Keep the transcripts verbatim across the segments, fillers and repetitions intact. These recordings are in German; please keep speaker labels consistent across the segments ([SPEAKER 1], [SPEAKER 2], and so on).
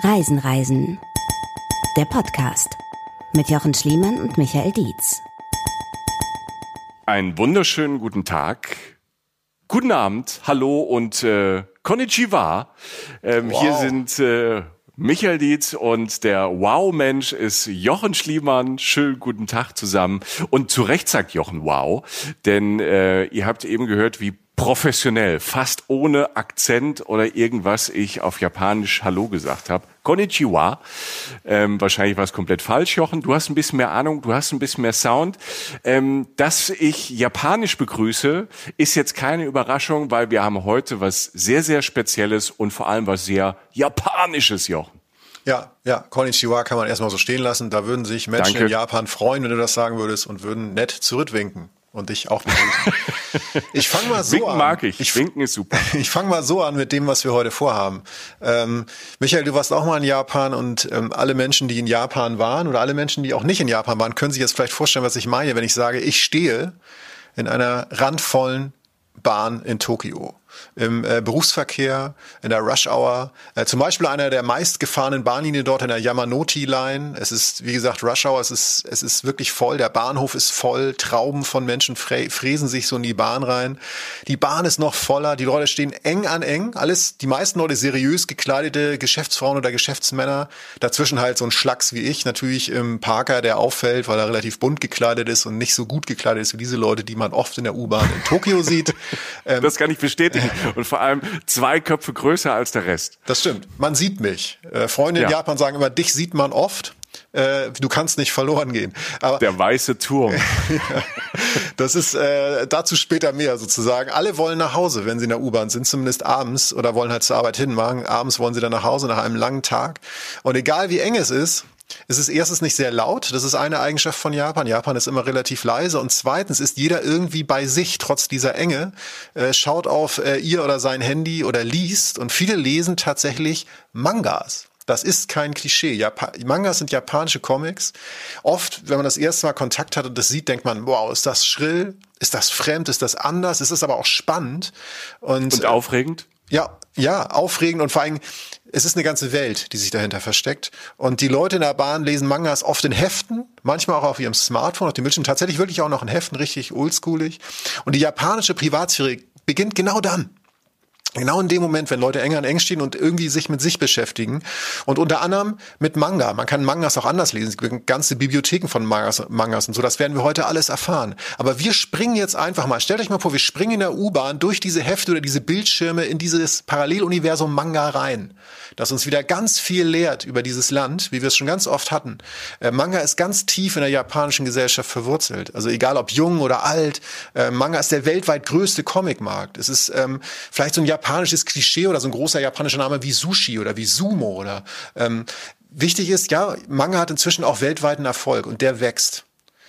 [SPEAKER 1] Reisen, Reisen. Der Podcast mit Jochen Schliemann und Michael Dietz.
[SPEAKER 2] Einen wunderschönen guten Tag, guten Abend, hallo und äh, Konnichiwa. Ähm,
[SPEAKER 3] wow.
[SPEAKER 2] Hier sind äh, Michael Dietz und der Wow-Mensch ist Jochen Schliemann. Schönen guten Tag zusammen. Und zu Recht sagt Jochen Wow, denn äh, ihr habt eben gehört, wie professionell, fast ohne Akzent oder irgendwas ich auf Japanisch Hallo gesagt habe. Konnichiwa. Ähm, wahrscheinlich war es komplett falsch, Jochen. Du hast ein bisschen mehr Ahnung, du hast ein bisschen mehr Sound. Ähm, dass ich Japanisch begrüße, ist jetzt keine Überraschung, weil wir haben heute was sehr, sehr Spezielles und vor allem was sehr Japanisches, Jochen.
[SPEAKER 3] Ja, ja, Konnichiwa kann man erstmal so stehen lassen. Da würden sich Menschen
[SPEAKER 2] Danke.
[SPEAKER 3] in Japan freuen, wenn du das sagen würdest, und würden nett zurückwinken und dich auch begrüßen. Ich fange mal so
[SPEAKER 2] Winken
[SPEAKER 3] an.
[SPEAKER 2] mag ich.
[SPEAKER 3] ich
[SPEAKER 2] Winken ist super.
[SPEAKER 3] Ich fange mal so an mit dem, was wir heute vorhaben. Ähm, Michael, du warst auch mal in Japan und ähm, alle Menschen, die in Japan waren oder alle Menschen, die auch nicht in Japan waren, können sich jetzt vielleicht vorstellen, was ich meine, wenn ich sage, ich stehe in einer randvollen Bahn in Tokio. Im äh, Berufsverkehr, in der Rush Hour, äh, zum Beispiel einer der meistgefahrenen Bahnlinien dort in der Yamanote Line. Es ist, wie gesagt, Rush Hour, es ist, es ist wirklich voll, der Bahnhof ist voll, Trauben von Menschen frä- fräsen sich so in die Bahn rein. Die Bahn ist noch voller, die Leute stehen eng an eng, alles, die meisten Leute seriös gekleidete Geschäftsfrauen oder Geschäftsmänner, dazwischen halt so ein Schlacks wie ich, natürlich im Parker, der auffällt, weil er relativ bunt gekleidet ist und nicht so gut gekleidet ist wie diese Leute, die man oft in der U-Bahn in Tokio sieht.
[SPEAKER 2] Ähm, das kann ich bestätigen. Und vor allem zwei Köpfe größer als der Rest.
[SPEAKER 3] Das stimmt. Man sieht mich. Äh, Freunde in
[SPEAKER 2] ja.
[SPEAKER 3] Japan sagen immer, dich sieht man oft. Äh, du kannst nicht verloren gehen. Aber
[SPEAKER 2] der weiße Turm.
[SPEAKER 3] Das ist äh, dazu später mehr sozusagen. Alle wollen nach Hause, wenn sie in der U-Bahn sind, zumindest abends, oder wollen halt zur Arbeit hinmachen. Abends wollen sie dann nach Hause nach einem langen Tag. Und egal wie eng es ist, es ist erstens nicht sehr laut, das ist eine Eigenschaft von Japan. Japan ist immer relativ leise, und zweitens ist jeder irgendwie bei sich, trotz dieser Enge, äh, schaut auf äh, ihr oder sein Handy oder liest, und viele lesen tatsächlich Mangas. Das ist kein Klischee. Japa- Mangas sind japanische Comics. Oft, wenn man das erste Mal Kontakt hat und das sieht, denkt man, wow, ist das schrill, ist das fremd, ist das anders, ist es aber auch spannend. Und,
[SPEAKER 2] und aufregend?
[SPEAKER 3] Ja, ja, aufregend, und vor allem, es ist eine ganze Welt, die sich dahinter versteckt. Und die Leute in der Bahn lesen Mangas oft in Heften, manchmal auch auf ihrem Smartphone, auf dem Bildschirm, tatsächlich wirklich auch noch in Heften, richtig oldschoolig. Und die japanische Privatsphäre beginnt genau dann. Genau in dem Moment, wenn Leute eng an eng stehen und irgendwie sich mit sich beschäftigen. Und unter anderem mit Manga. Man kann Mangas auch anders lesen. Es gibt ganze Bibliotheken von Mangas, Mangas und so. Das werden wir heute alles erfahren. Aber wir springen jetzt einfach mal. Stellt euch mal vor, wir springen in der U-Bahn durch diese Hefte oder diese Bildschirme in dieses Paralleluniversum Manga rein, das uns wieder ganz viel lehrt über dieses Land, wie wir es schon ganz oft hatten. Äh, Manga ist ganz tief in der japanischen Gesellschaft verwurzelt. Also egal ob jung oder alt, äh, Manga ist der weltweit größte Comicmarkt. Es ist ähm, vielleicht so ein japanisches Klischee oder so ein großer japanischer Name wie Sushi oder wie Sumo oder ähm, wichtig ist, ja, Manga hat inzwischen auch weltweiten Erfolg, und der wächst.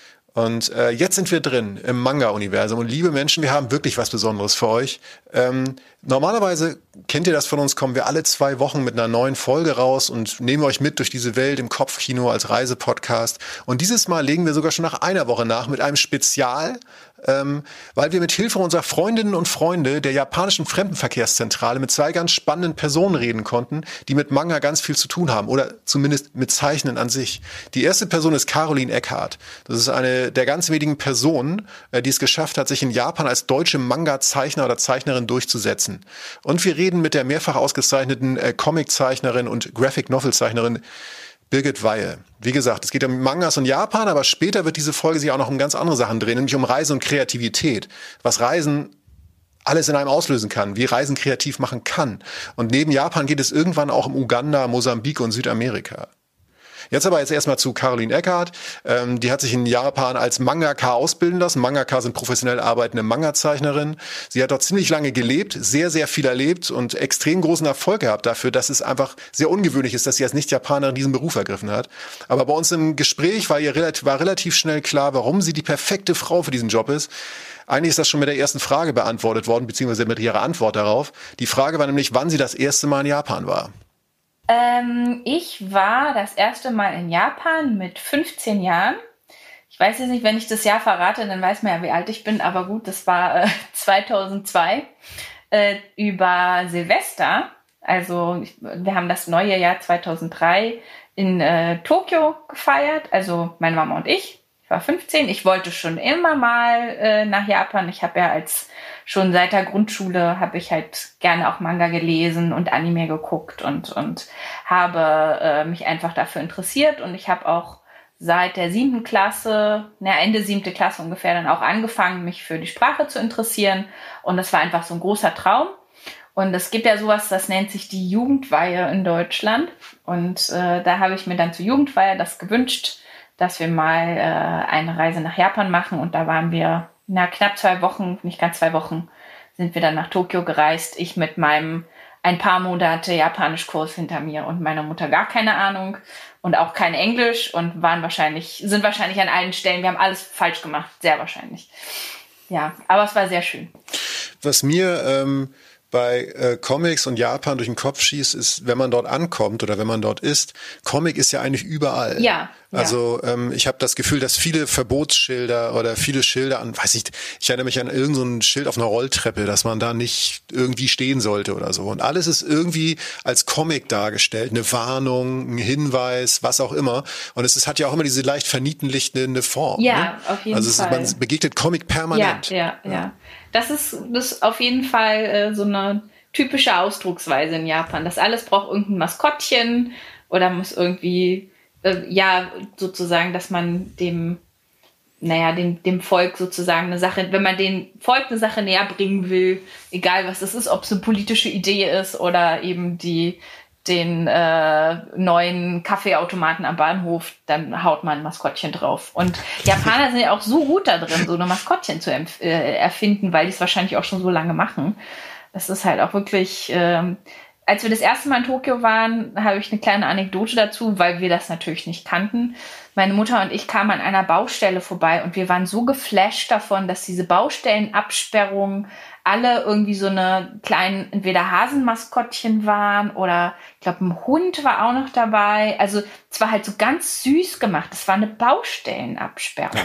[SPEAKER 3] Und äh, jetzt sind wir drin im Manga-Universum. Und liebe Menschen, wir haben wirklich was Besonderes für euch. Ähm, normalerweise, kennt ihr das von uns, kommen wir alle zwei Wochen mit einer neuen Folge raus und nehmen euch mit durch diese Welt im Kopfkino als Reisepodcast. Und dieses Mal legen wir sogar schon nach einer Woche nach mit einem Spezial, ähm, weil wir mit Hilfe unserer Freundinnen und Freunde der japanischen Fremdenverkehrszentrale mit zwei ganz spannenden Personen reden konnten, die mit Manga ganz viel zu tun haben, oder zumindest mit Zeichnen an sich. Die erste Person ist Caroline Eckhardt. Das ist eine der ganz wenigen Personen, äh, die es geschafft hat, sich in Japan als deutsche Manga-Zeichner oder Zeichnerin durchzusetzen. Und wir reden mit der mehrfach ausgezeichneten äh, Comiczeichnerin und Graphic-Novel-Zeichnerin Birgit Weihe. Wie gesagt, es geht um Mangas und Japan, aber später wird diese Folge sich auch noch um ganz andere Sachen drehen, nämlich um Reise und Kreativität. Was Reisen alles in einem auslösen kann, wie Reisen kreativ machen kann. Und neben Japan geht es irgendwann auch um Uganda, Mosambik und Südamerika. Jetzt aber jetzt erstmal zu Caroline Eckhardt. Ähm, die hat sich in Japan als Mangaka ausbilden lassen. Mangaka sind professionell arbeitende Manga-Zeichnerin. Sie hat dort ziemlich lange gelebt, sehr, sehr viel erlebt und extrem großen Erfolg gehabt dafür, dass es einfach sehr ungewöhnlich ist, dass sie als Nicht-Japanerin diesen Beruf ergriffen hat. Aber bei uns im Gespräch war ihr relativ, war relativ schnell klar, warum sie die perfekte Frau für diesen Job ist. Eigentlich ist das schon mit der ersten Frage beantwortet worden, beziehungsweise mit ihrer Antwort darauf. Die Frage war nämlich, wann sie das erste Mal in Japan war.
[SPEAKER 4] Ähm, ich war das erste Mal in Japan mit fünfzehn Jahren. Ich weiß jetzt nicht, wenn ich das Jahr verrate, dann weiß man ja, wie alt ich bin. Aber gut, das war äh, zweitausendzwei äh, über Silvester. Also ich, wir haben das neue Jahr zweitausenddrei in äh, Tokio gefeiert, also meine Mama und ich. Ich war fünfzehn. Ich wollte schon immer mal äh, nach Japan. Ich habe ja als schon seit der Grundschule habe ich halt gerne auch Manga gelesen und Anime geguckt und und habe äh, mich einfach dafür interessiert. Und ich habe auch seit der siebten Klasse, na Ende siebte Klasse ungefähr, dann auch angefangen, mich für die Sprache zu interessieren. Und das war einfach so ein großer Traum. Und es gibt ja sowas, das nennt sich die Jugendweihe in Deutschland. Und äh, da habe ich mir dann zur Jugendweihe das gewünscht, dass wir mal äh, eine Reise nach Japan machen. Und da waren wir, na knapp zwei Wochen, nicht ganz zwei Wochen, sind wir dann nach Tokio gereist. Ich mit meinem ein paar Monate Japanischkurs hinter mir und meiner Mutter gar keine Ahnung und auch kein Englisch und waren wahrscheinlich, sind wahrscheinlich an allen Stellen, wir haben alles falsch gemacht, sehr wahrscheinlich. Ja, aber es war sehr schön.
[SPEAKER 3] Was mir ähm bei äh, Comics und Japan durch den Kopf schießt, ist, wenn man dort ankommt oder wenn man dort ist, Comic ist ja eigentlich überall.
[SPEAKER 4] Ja.
[SPEAKER 3] Also ähm, ich habe das Gefühl, dass viele Verbotsschilder oder viele Schilder an, weiß ich, ich erinnere mich an irgendein so ein Schild auf einer Rolltreppe, dass man da nicht irgendwie stehen sollte oder so. Und alles ist irgendwie als Comic dargestellt, eine Warnung, ein Hinweis, was auch immer. Und es ist, hat ja auch immer diese leicht vernietenlichtende Form.
[SPEAKER 4] Ja,
[SPEAKER 3] ne?
[SPEAKER 4] auf jeden
[SPEAKER 3] also es
[SPEAKER 4] Fall.
[SPEAKER 3] Also man begegnet Comic permanent.
[SPEAKER 4] Ja, ja, ja. ja. Das ist, das ist auf jeden Fall äh, so eine typische Ausdrucksweise in Japan. Das alles braucht irgendein Maskottchen oder muss irgendwie, äh, ja, sozusagen, dass man dem, naja, dem, dem Volk sozusagen eine Sache, wenn man dem Volk eine Sache näher bringen will, egal was das ist, ob es eine politische Idee ist oder eben die, den äh, neuen Kaffeeautomaten am Bahnhof, dann haut man ein Maskottchen drauf. Und Japaner sind ja auch so gut da drin, so eine Maskottchen zu empf- äh, erfinden, weil die es wahrscheinlich auch schon so lange machen. Das ist halt auch wirklich, ähm, als wir das erste Mal in Tokio waren, habe ich eine kleine Anekdote dazu, weil wir das natürlich nicht kannten. Meine Mutter und ich kamen an einer Baustelle vorbei und wir waren so geflasht davon, dass diese Baustellenabsperrungen alle irgendwie so eine kleinen, entweder Hasenmaskottchen waren oder ich glaube ein Hund war auch noch dabei. Also es war halt so ganz süß gemacht. Es war eine Baustellenabsperrung.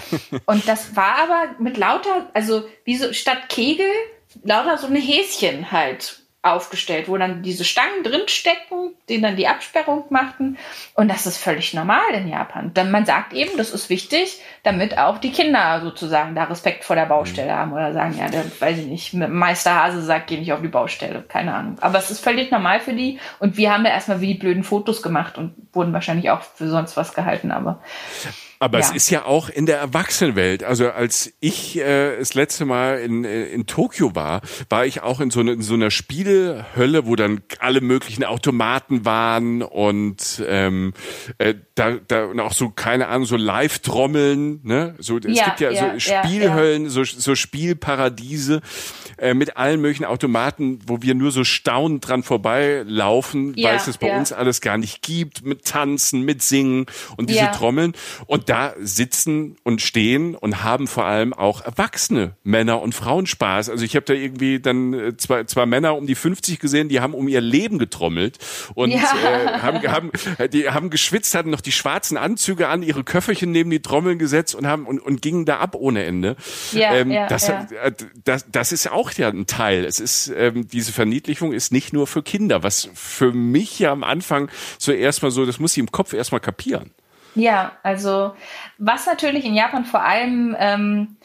[SPEAKER 4] Und das war aber mit lauter, also wie so statt Kegel, lauter so eine Häschen halt aufgestellt, wo dann diese Stangen drinstecken, die dann die Absperrung machten. Und das ist völlig normal in Japan. Denn man sagt eben, das ist wichtig, damit auch die Kinder sozusagen da Respekt vor der Baustelle haben oder sagen, ja, der, weiß ich nicht, Meister Hase sagt, geh nicht auf die Baustelle. Keine Ahnung. Aber es ist völlig normal für die. Und wir haben da erstmal wie die blöden Fotos gemacht und wurden wahrscheinlich auch für sonst was gehalten. Aber
[SPEAKER 2] Aber
[SPEAKER 4] ja.
[SPEAKER 2] Es ist ja auch in der Erwachsenenwelt. Also als ich äh, das letzte Mal in, in Tokio war, war ich auch in so, eine, in so einer Spielhölle, wo dann alle möglichen Automaten waren und ähm, äh, da, da und auch so, keine Ahnung, so Live-Trommeln. Ne? So, es
[SPEAKER 4] Ja,
[SPEAKER 2] gibt ja,
[SPEAKER 4] ja,
[SPEAKER 2] so Spielhöllen, ja, ja. So, so Spielparadiese äh, mit allen möglichen Automaten, wo wir nur so staunend dran vorbeilaufen,
[SPEAKER 4] Ja,
[SPEAKER 2] weil es das bei
[SPEAKER 4] ja.
[SPEAKER 2] uns alles gar nicht gibt, mit Tanzen, mit Singen und diese
[SPEAKER 4] Ja.
[SPEAKER 2] Trommeln. Und da sitzen und stehen und haben vor allem auch erwachsene Männer und Frauen Spaß. Also ich habe da irgendwie dann zwei, zwei Männer um die fünfzig gesehen, die haben um ihr Leben getrommelt und
[SPEAKER 4] Ja.
[SPEAKER 2] äh, haben, haben, die haben geschwitzt, hatten noch die schwarzen Anzüge an, ihre Köfferchen neben die Trommeln gesetzt und haben und, und gingen da ab ohne Ende.
[SPEAKER 4] Ja,
[SPEAKER 2] ähm,
[SPEAKER 4] ja,
[SPEAKER 2] das,
[SPEAKER 4] ja.
[SPEAKER 2] das, das ist auch ja ein Teil. Es ist ähm, diese Verniedlichung ist nicht nur für Kinder, was für mich ja am Anfang so erstmal so, das muss ich im Kopf erstmal kapieren.
[SPEAKER 4] Ja, also was natürlich in Japan vor allem ähm,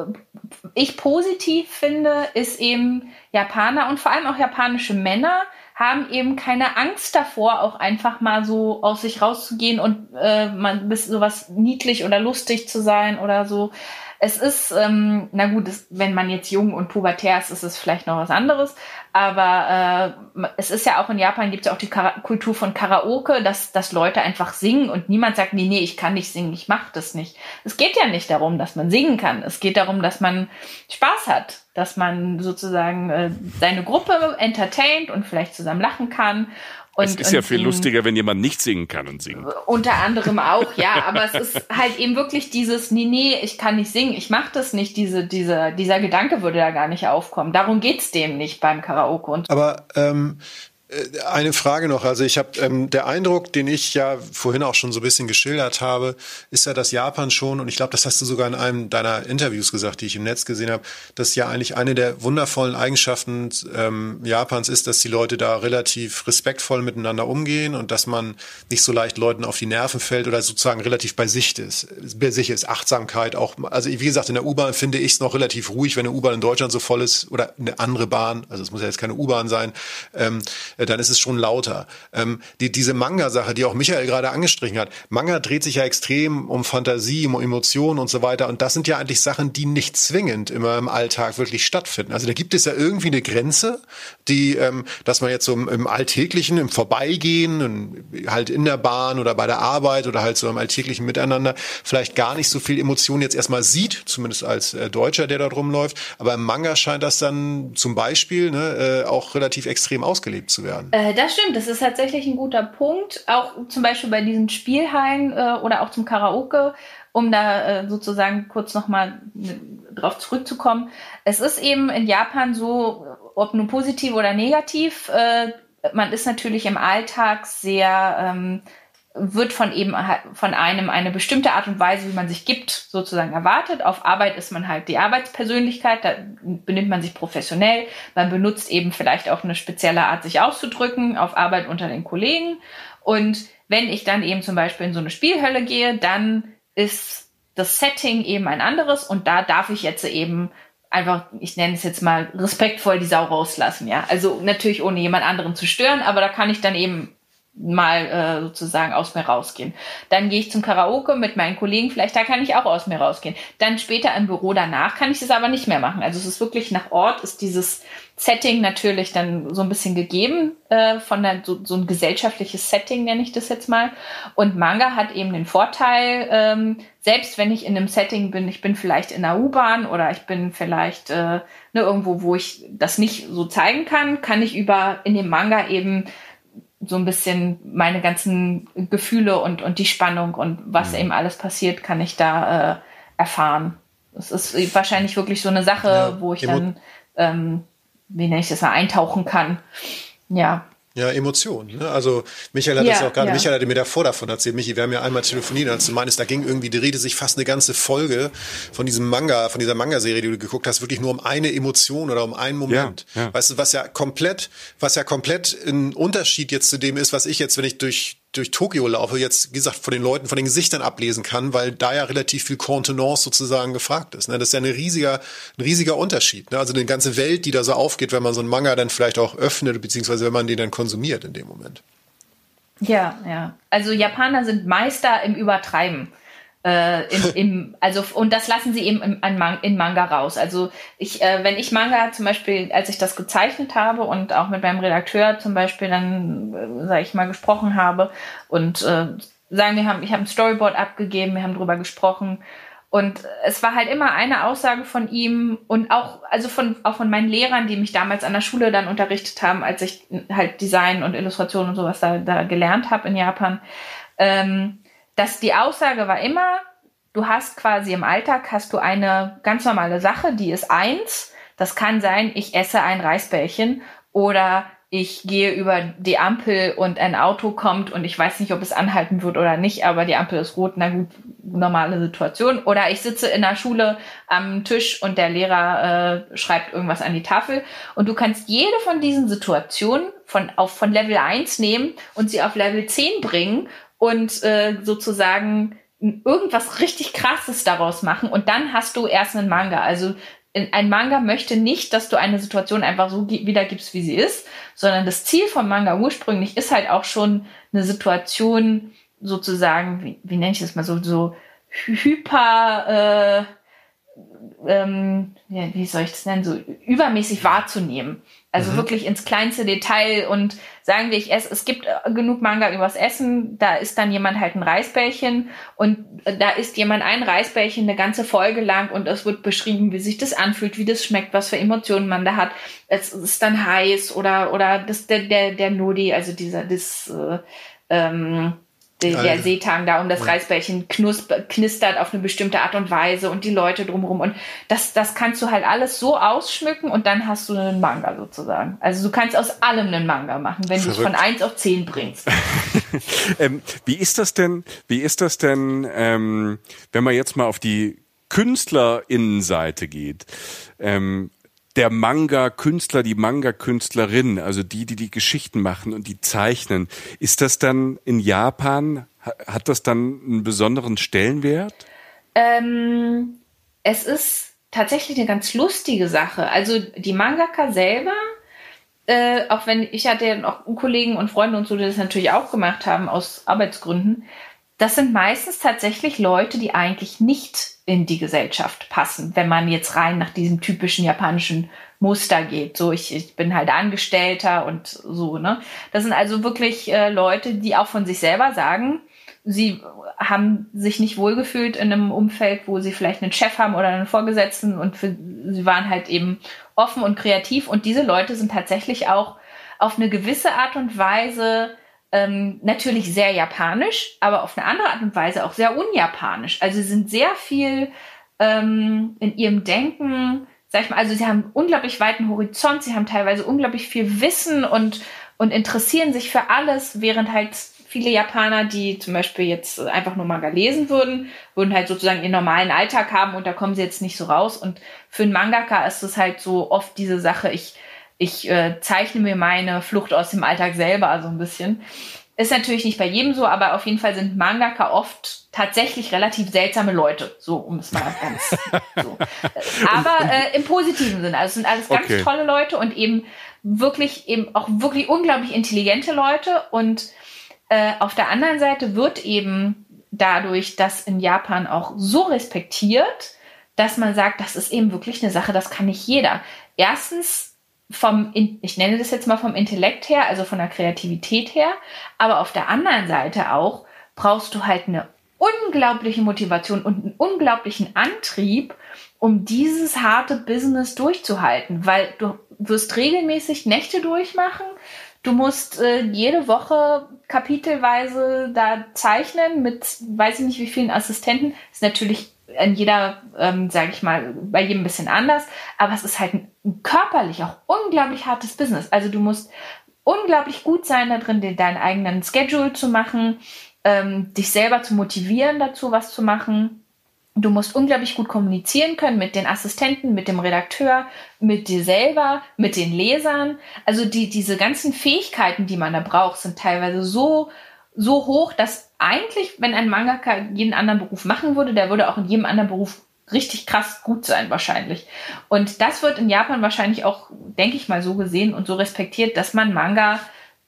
[SPEAKER 4] ich positiv finde, ist eben Japaner und vor allem auch japanische Männer haben eben keine Angst davor, auch einfach mal so aus sich rauszugehen und äh, man bis sowas niedlich oder lustig zu sein oder so. Es ist, ähm, na gut, es, wenn man jetzt jung und pubertär ist, ist es vielleicht noch was anderes. Aber äh, es ist ja auch in Japan, gibt es ja auch die Kara- Kultur von Karaoke, dass, dass Leute einfach singen und niemand sagt, nee, nee, ich kann nicht singen, ich mach das nicht. Es geht ja nicht darum, dass man singen kann. Es geht darum, dass man Spaß hat, dass man sozusagen äh, seine Gruppe entertaint und vielleicht zusammen lachen kann. Und,
[SPEAKER 2] es ist ja
[SPEAKER 4] und
[SPEAKER 2] viel
[SPEAKER 4] singen.
[SPEAKER 2] lustiger, wenn jemand nicht singen kann und singt.
[SPEAKER 4] Unter anderem auch, ja, aber es ist halt eben wirklich dieses, nee, nee, ich kann nicht singen, ich mach das nicht, diese, diese, dieser Gedanke würde da gar nicht aufkommen. Darum geht's dem nicht beim Karaoke. Und
[SPEAKER 3] Aber ähm, Eine Frage noch. Also ich habe ähm, der Eindruck, den ich ja vorhin auch schon so ein bisschen geschildert habe, ist ja, dass Japan schon, und ich glaube, das hast du sogar in einem deiner Interviews gesagt, die ich im Netz gesehen habe, dass ja eigentlich eine der wundervollen Eigenschaften ähm, Japans ist, dass die Leute da relativ respektvoll miteinander umgehen und dass man nicht so leicht Leuten auf die Nerven fällt oder sozusagen relativ bei sich ist. Bei sich ist Achtsamkeit auch. Also wie gesagt, in der U-Bahn finde ich es noch relativ ruhig, wenn eine U-Bahn in Deutschland so voll ist oder eine andere Bahn. Also es muss ja jetzt keine U-Bahn sein. Ähm, dann ist es schon lauter. Ähm, die, diese Manga-Sache, die auch Michael gerade angestrichen hat, Manga dreht sich ja extrem um Fantasie, um Emotionen und so weiter und das sind ja eigentlich Sachen, die nicht zwingend immer im Alltag wirklich stattfinden. Also da gibt es ja irgendwie eine Grenze, die, ähm, dass man jetzt so im, im Alltäglichen, im Vorbeigehen, halt in der Bahn oder bei der Arbeit oder halt so im alltäglichen Miteinander vielleicht gar nicht so viel Emotionen jetzt erstmal sieht, zumindest als äh, Deutscher, der da rumläuft, aber im Manga scheint das dann zum Beispiel ne, äh, auch relativ extrem ausgelebt zu werden. Werden.
[SPEAKER 4] Äh, das stimmt, das ist tatsächlich ein guter Punkt. Auch zum Beispiel bei diesen Spielhallen äh, oder auch zum Karaoke, um da äh, sozusagen kurz nochmal drauf zurückzukommen. Es ist eben in Japan so, ob nun positiv oder negativ, äh, man ist natürlich im Alltag sehr, ähm, wird von eben von einem eine bestimmte Art und Weise, wie man sich gibt, sozusagen erwartet. Auf Arbeit ist man halt die Arbeitspersönlichkeit, da benimmt man sich professionell, man benutzt eben vielleicht auch eine spezielle Art, sich auszudrücken, auf Arbeit unter den Kollegen. Und wenn ich dann eben zum Beispiel in so eine Spielhölle gehe, dann ist das Setting eben ein anderes und da darf ich jetzt eben einfach, ich nenne es jetzt mal, respektvoll die Sau rauslassen, ja. Also natürlich ohne jemand anderen zu stören, aber da kann ich dann eben mal äh, sozusagen aus mir rausgehen. Dann gehe ich zum Karaoke mit meinen Kollegen, vielleicht da kann ich auch aus mir rausgehen. Dann später im Büro danach kann ich das aber nicht mehr machen. Also es ist wirklich nach Ort, ist dieses Setting natürlich dann so ein bisschen gegeben, äh, von der, so, so ein gesellschaftliches Setting nenne ich das jetzt mal. Und Manga hat eben den Vorteil, ähm, selbst wenn ich in einem Setting bin, ich bin vielleicht in einer U-Bahn oder ich bin vielleicht äh, ne, irgendwo, wo ich das nicht so zeigen kann, kann ich über in dem Manga eben so ein bisschen meine ganzen Gefühle und, und die Spannung und was eben alles passiert, kann ich da äh, erfahren. Das ist wahrscheinlich wirklich so eine Sache, ja, wo ich dann, ähm, wie nenne ich das mal, eintauchen kann. Ja.
[SPEAKER 3] Ja, Emotionen. Ne? Also Michael hat
[SPEAKER 4] ja,
[SPEAKER 3] das ja auch gerade,
[SPEAKER 4] ja.
[SPEAKER 3] Michael hatte mir davor davon erzählt, Michi, wir haben ja einmal telefoniert, als du meinst, da ging irgendwie, die Rede sich fast eine ganze Folge von diesem Manga, von dieser Manga-Serie, die du geguckt hast, wirklich nur um eine Emotion oder um einen Moment.
[SPEAKER 2] Ja, ja.
[SPEAKER 3] Weißt du, was ja komplett, was ja komplett ein Unterschied jetzt zu dem ist, was ich jetzt, wenn ich durch durch Tokio laufe, jetzt, wie gesagt, von den Leuten, von den Gesichtern ablesen kann, weil da ja relativ viel Kontenance sozusagen gefragt ist. Ne? Das ist ja ein riesiger, ein riesiger Unterschied. Ne? Also die ganze Welt, die da so aufgeht, wenn man so einen Manga dann vielleicht auch öffnet, beziehungsweise wenn man den dann konsumiert in dem Moment.
[SPEAKER 4] Ja, ja. Also Japaner sind Meister im Übertreiben. Äh, im, im, also und das lassen sie eben im, in Manga raus. Also ich, äh, wenn ich Manga zum Beispiel, als ich das gezeichnet habe und auch mit meinem Redakteur zum Beispiel dann, äh, sag ich mal, gesprochen habe und äh, sagen wir haben, ich habe ein Storyboard abgegeben, wir haben drüber gesprochen und es war halt immer eine Aussage von ihm und auch also von auch von meinen Lehrern, die mich damals an der Schule dann unterrichtet haben, als ich halt Design und Illustration und sowas da, da gelernt habe in Japan. Ähm, dass die Aussage war immer, du hast quasi im Alltag, hast du eine ganz normale Sache, die ist eins. Das kann sein, ich esse ein Reisbällchen oder ich gehe über die Ampel und ein Auto kommt und ich weiß nicht, ob es anhalten wird oder nicht, aber die Ampel ist rot, na gut, normale Situation. Oder ich sitze in der Schule am Tisch und der Lehrer äh, schreibt irgendwas an die Tafel und du kannst jede von diesen Situationen von, auf, von Level eins nehmen und sie auf Level zehn bringen und äh, sozusagen irgendwas richtig Krasses daraus machen und dann hast du erst einen Manga. Also ein Manga möchte nicht, dass du eine Situation einfach so wiedergibst, wie sie ist, sondern das Ziel vom Manga ursprünglich ist halt auch schon eine Situation sozusagen, wie, wie nenne ich das mal, so, so hyper, äh, ähm, ja, wie soll ich das nennen, so übermäßig wahrzunehmen. Also mhm. wirklich ins kleinste Detail und sagen wir, ich esse, es gibt genug Manga übers Essen, da isst dann jemand halt ein Reisbällchen und da isst jemand ein Reisbällchen eine ganze Folge lang und es wird beschrieben, wie sich das anfühlt, wie das schmeckt, was für Emotionen man da hat. Es ist dann heiß oder oder das der der der Nori, also dieser das äh, ähm, der, der Seetang da um das ja. Reisbällchen knusper, knistert auf eine bestimmte Art und Weise und die Leute drumherum. Und das, das kannst du halt alles so ausschmücken und dann hast du einen Manga sozusagen. Also du kannst aus allem einen Manga machen, wenn du es von eins auf zehn bringst.
[SPEAKER 2] ähm, wie ist das denn, wie ist das denn, ähm, wenn man jetzt mal auf die KünstlerInnenseite geht? Ähm, der Manga-Künstler, die Manga-Künstlerin, also die, die die Geschichten machen und die zeichnen, ist das dann in Japan, hat das dann einen besonderen Stellenwert?
[SPEAKER 4] Ähm, es ist tatsächlich eine ganz lustige Sache. Also die Mangaka selber, äh, auch wenn ich hatte ja noch Kollegen und Freunde und so, die das natürlich auch gemacht haben aus Arbeitsgründen, das sind meistens tatsächlich Leute, die eigentlich nicht in die Gesellschaft passen, wenn man jetzt rein nach diesem typischen japanischen Muster geht. So, ich, ich bin halt Angestellter und so, ne? Das sind also wirklich äh, Leute, die auch von sich selber sagen, sie haben sich nicht wohlgefühlt in einem Umfeld, wo sie vielleicht einen Chef haben oder einen Vorgesetzten und für, sie waren halt eben offen und kreativ und diese Leute sind tatsächlich auch auf eine gewisse Art und Weise Ähm, natürlich sehr japanisch, aber auf eine andere Art und Weise auch sehr unjapanisch. Also sie sind sehr viel ähm, in ihrem Denken, sag ich mal, also sie haben einen unglaublich weiten Horizont, sie haben teilweise unglaublich viel Wissen und, und interessieren sich für alles, während halt viele Japaner, die zum Beispiel jetzt einfach nur Manga lesen würden, würden halt sozusagen ihren normalen Alltag haben und da kommen sie jetzt nicht so raus. Und für einen Mangaka ist es halt so oft diese Sache, ich Ich äh, zeichne mir meine Flucht aus dem Alltag selber so ein bisschen. Ist natürlich nicht bei jedem so, aber auf jeden Fall sind Mangaka oft tatsächlich relativ seltsame Leute. So, um es mal ganz so. Aber äh, im positiven Sinne. Also es sind alles ganz okay. tolle Leute und eben wirklich, eben auch wirklich unglaublich intelligente Leute. Und äh, auf der anderen Seite wird eben dadurch, dass in Japan auch so respektiert, dass man sagt, das ist eben wirklich eine Sache, das kann nicht jeder. Erstens, vom, ich nenne das jetzt mal vom Intellekt her, also von der Kreativität her, aber auf der anderen Seite auch brauchst du halt eine unglaubliche Motivation und einen unglaublichen Antrieb, um dieses harte Business durchzuhalten, weil du wirst regelmäßig Nächte durchmachen, du musst äh, jede Woche kapitelweise da zeichnen mit, weiß ich nicht wie vielen Assistenten, ist natürlich in jeder, ähm, sage ich mal, bei jedem ein bisschen anders, aber es ist halt ein, ein körperlich auch unglaublich hartes Business. Also du musst unglaublich gut sein da drin, deinen eigenen Schedule zu machen, ähm, dich selber zu motivieren dazu, was zu machen. Du musst unglaublich gut kommunizieren können mit den Assistenten, mit dem Redakteur, mit dir selber, mit den Lesern. Also die, diese ganzen Fähigkeiten, die man da braucht, sind teilweise so so hoch, dass eigentlich, wenn ein Mangaka jeden anderen Beruf machen würde, der würde auch in jedem anderen Beruf richtig krass gut sein wahrscheinlich. Und das wird in Japan wahrscheinlich auch, denke ich mal, so gesehen und so respektiert, dass man Mangaka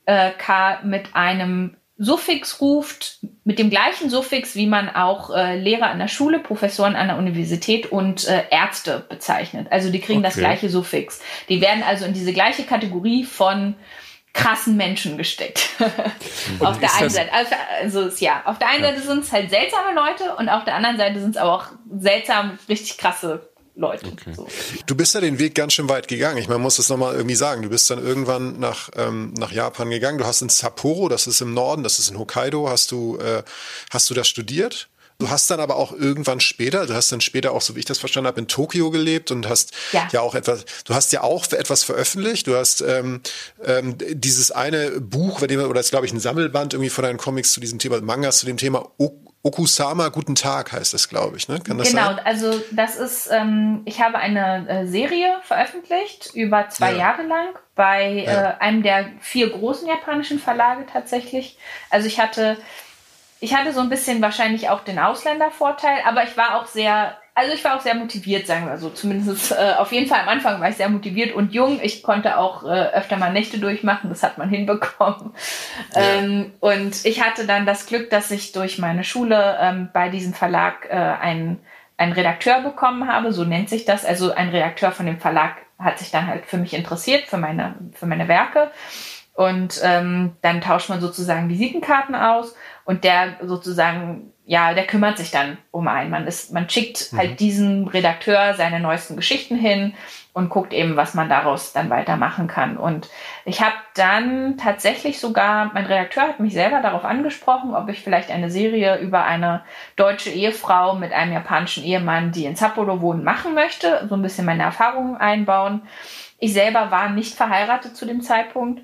[SPEAKER 4] äh, mit einem Suffix ruft, mit dem gleichen Suffix, wie man auch äh, Lehrer an der Schule, Professoren an der Universität und äh, Ärzte bezeichnet. Also die kriegen okay. das gleiche Suffix. Die werden also in diese gleiche Kategorie von krassen Menschen gesteckt. Auf der einen Seite. Also, also ja, auf der einen ja. Seite sind es halt seltsame Leute und auf der anderen Seite sind es aber auch seltsam, richtig krasse Leute. Okay. So.
[SPEAKER 3] Du bist ja den Weg ganz schön weit gegangen. Ich meine, man muss das nochmal irgendwie sagen. Du bist dann irgendwann nach, ähm, nach Japan gegangen. Du hast in Sapporo, das ist im Norden, das ist in Hokkaido, hast du, äh, hast du das studiert? Du hast dann aber auch irgendwann später, du hast dann später auch, so wie ich das verstanden habe, in Tokio gelebt und hast ja, ja auch etwas, du hast ja auch etwas veröffentlicht. Du hast ähm, ähm, dieses eine Buch, bei dem, oder das ist, glaube ich, ein Sammelband irgendwie von deinen Comics zu diesem Thema, Mangas zu dem Thema Okusama, guten Tag heißt das, glaube ich. Ne? Kann das
[SPEAKER 4] genau,
[SPEAKER 3] sein?
[SPEAKER 4] Genau, also das ist, ähm, ich habe eine äh, Serie veröffentlicht, über zwei ja. Jahre lang, bei ja. äh, einem der vier großen japanischen Verlage tatsächlich. Also ich hatte Ich hatte so ein bisschen wahrscheinlich auch den Ausländervorteil, aber ich war auch sehr, also ich war auch sehr motiviert, sagen wir so. Zumindest äh, auf jeden Fall am Anfang war ich sehr motiviert und jung. Ich konnte auch äh, öfter mal Nächte durchmachen, das hat man hinbekommen. Ja. Ähm, und ich hatte dann das Glück, dass ich durch meine Schule ähm, bei diesem Verlag äh, einen, einen Redakteur bekommen habe, so nennt sich das. Also ein Redakteur von dem Verlag hat sich dann halt für mich interessiert, für meine, für meine Werke. Und ähm, dann tauscht man sozusagen Visitenkarten aus und der sozusagen, ja, der kümmert sich dann um einen. Man ist, man schickt mhm. halt diesem Redakteur seine neuesten Geschichten hin und guckt eben, was man daraus dann weitermachen kann. Und ich habe dann tatsächlich sogar, mein Redakteur hat mich selber darauf angesprochen, ob ich vielleicht eine Serie über eine deutsche Ehefrau mit einem japanischen Ehemann, die in Sapporo wohnen, machen möchte, so ein bisschen meine Erfahrungen einbauen. Ich selber war nicht verheiratet zu dem Zeitpunkt.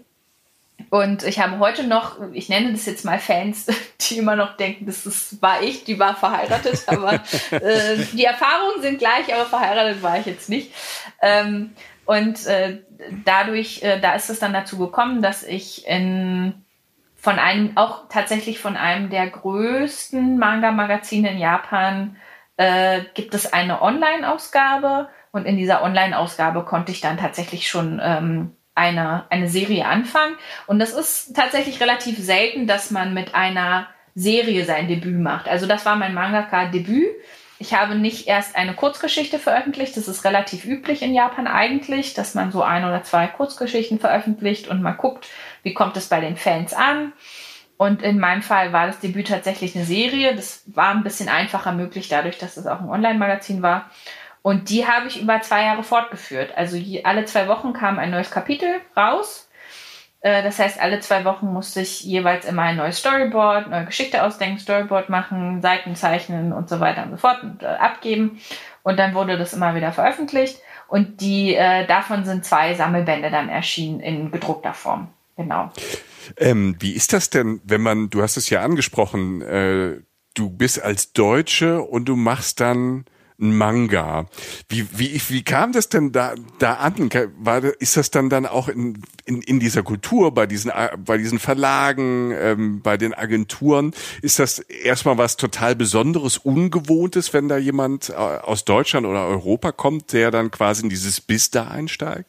[SPEAKER 4] Und ich habe heute noch, ich nenne das jetzt mal Fans, die immer noch denken, das ist, war ich, die war verheiratet, aber äh, die Erfahrungen sind gleich, aber verheiratet war ich jetzt nicht. Ähm, und äh, dadurch, äh, da ist es dann dazu gekommen, dass ich in, von einem, auch tatsächlich von einem der größten Manga-Magazine in Japan, äh, gibt es eine Online-Ausgabe, und in dieser Online-Ausgabe konnte ich dann tatsächlich schon ähm, eine, eine Serie anfangen. Und das ist tatsächlich relativ selten, dass man mit einer Serie sein Debüt macht. Also das war mein Mangaka-Debüt. Ich habe nicht erst eine Kurzgeschichte veröffentlicht. Das ist relativ üblich in Japan eigentlich, dass man so ein oder zwei Kurzgeschichten veröffentlicht und mal guckt, wie kommt es bei den Fans an. Und in meinem Fall war das Debüt tatsächlich eine Serie. Das war ein bisschen einfacher möglich, dadurch, dass es auch ein Online-Magazin war. Und die habe ich über zwei Jahre fortgeführt. Also je, alle zwei Wochen kam ein neues Kapitel raus. Äh, das heißt, alle zwei Wochen musste ich jeweils immer ein neues Storyboard, neue Geschichte ausdenken, Storyboard machen, Seiten zeichnen und so weiter und so fort und äh, abgeben. Und dann wurde das immer wieder veröffentlicht. Und die äh, davon sind zwei Sammelbände dann erschienen in gedruckter Form. Genau.
[SPEAKER 2] Ähm, wie ist das denn, wenn man, du hast es ja angesprochen, äh, du bist als Deutsche und du machst dann ein Manga. Wie, wie, wie kam das denn da, da an? War, ist das dann dann auch in, in, in dieser Kultur, bei diesen, bei diesen Verlagen, ähm, bei den Agenturen? Ist das erstmal was total Besonderes, Ungewohntes, wenn da jemand aus Deutschland oder Europa kommt, der dann quasi in dieses Biss da einsteigt?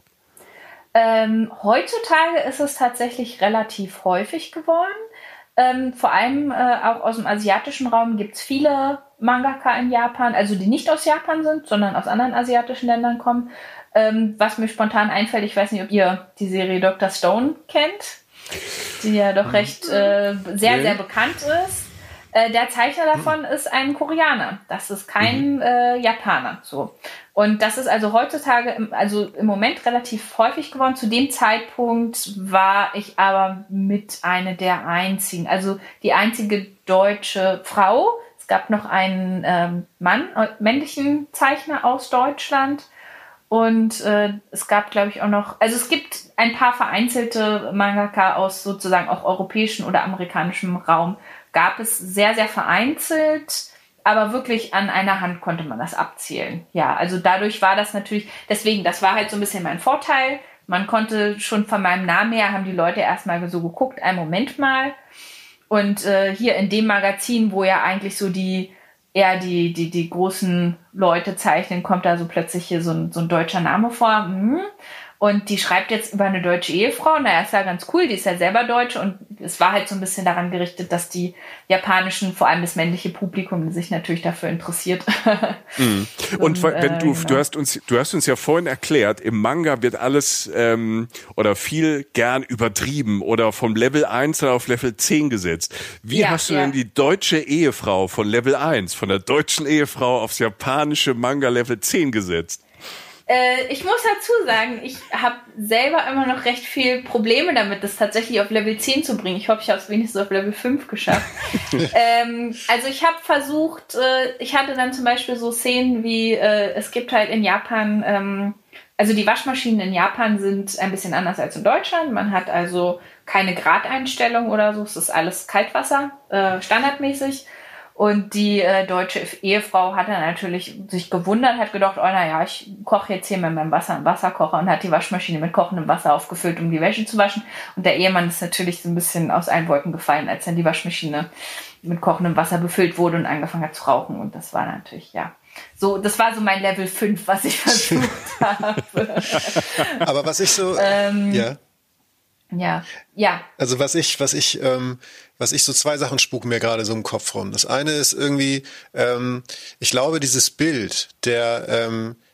[SPEAKER 4] Ähm, heutzutage ist es tatsächlich relativ häufig geworden. Ähm, vor allem äh, auch aus dem asiatischen Raum gibt es viele Mangaka in Japan, also die nicht aus Japan sind, sondern aus anderen asiatischen Ländern kommen. Ähm, was mir spontan einfällt, ich weiß nicht, ob ihr die Serie Doktor Stone kennt, die ja doch recht äh, sehr, sehr bekannt ist. Äh, der Zeichner davon ist ein Koreaner. Das ist kein äh, Japaner. So. Und das ist also heutzutage, im, also im Moment relativ häufig geworden. Zu dem Zeitpunkt war ich aber mit einer der einzigen, also die einzige deutsche Frau. Es gab noch einen ähm, Mann, äh, männlichen Zeichner aus Deutschland. Und äh, es gab, glaube ich, auch noch, also es gibt ein paar vereinzelte Mangaka aus sozusagen auch europäischem oder amerikanischem Raum. Gab es sehr, sehr vereinzelt, aber wirklich an einer Hand konnte man das abzählen. Ja, also dadurch war das natürlich, deswegen, das war halt so ein bisschen mein Vorteil. Man konnte schon von meinem Namen her, haben die Leute erstmal so geguckt, einen Moment mal. Und äh, hier in dem Magazin, wo ja eigentlich so die, eher die, die, die großen Leute zeichnen, kommt da so plötzlich hier so ein, so ein deutscher Name vor. Mhm. Und die schreibt jetzt über eine deutsche Ehefrau. Naja, ist ja ganz cool, die ist ja selber Deutsche. Und es war halt so ein bisschen daran gerichtet, dass die japanischen, vor allem das männliche Publikum, sich natürlich dafür interessiert.
[SPEAKER 2] Mhm. Und, und wenn du, äh, genau. du hast uns, du hast uns ja vorhin erklärt, im Manga wird alles ähm, oder viel gern übertrieben oder vom Level eins auf Level zehn gesetzt. Wie ja, hast du ja. denn die deutsche Ehefrau von Level eins, von der deutschen Ehefrau aufs japanische Manga Level zehn gesetzt?
[SPEAKER 4] Ich muss dazu sagen, ich habe selber immer noch recht viel Probleme damit, das tatsächlich auf Level zehn zu bringen. Ich hoffe, ich habe es wenigstens auf Level fünf geschafft. ähm, also ich habe versucht, äh, ich hatte dann zum Beispiel so Szenen wie, äh, es gibt halt in Japan, ähm, also die Waschmaschinen in Japan sind ein bisschen anders als in Deutschland. Man hat also keine Gradeinstellung oder so, es ist alles Kaltwasser, äh, standardmäßig. Und die äh, deutsche Ehefrau hat dann natürlich sich gewundert, hat gedacht, oh naja, ich koche jetzt hier mit meinem Wasser im Wasserkocher und hat die Waschmaschine mit kochendem Wasser aufgefüllt, um die Wäsche zu waschen. Und der Ehemann ist natürlich so ein bisschen aus allen Wolken gefallen, als dann die Waschmaschine mit kochendem Wasser befüllt wurde und angefangen hat zu rauchen. Und das war natürlich, ja, so, das war so mein Level fünf, was ich versucht habe.
[SPEAKER 3] Aber was ich so,
[SPEAKER 4] ähm,
[SPEAKER 3] ja.
[SPEAKER 4] Ja, ja.
[SPEAKER 3] Also was ich, was ich, ähm, was ich so zwei Sachen spuken mir gerade so im Kopf rum. Das eine ist irgendwie, ähm, ich glaube, dieses Bild der, ähm,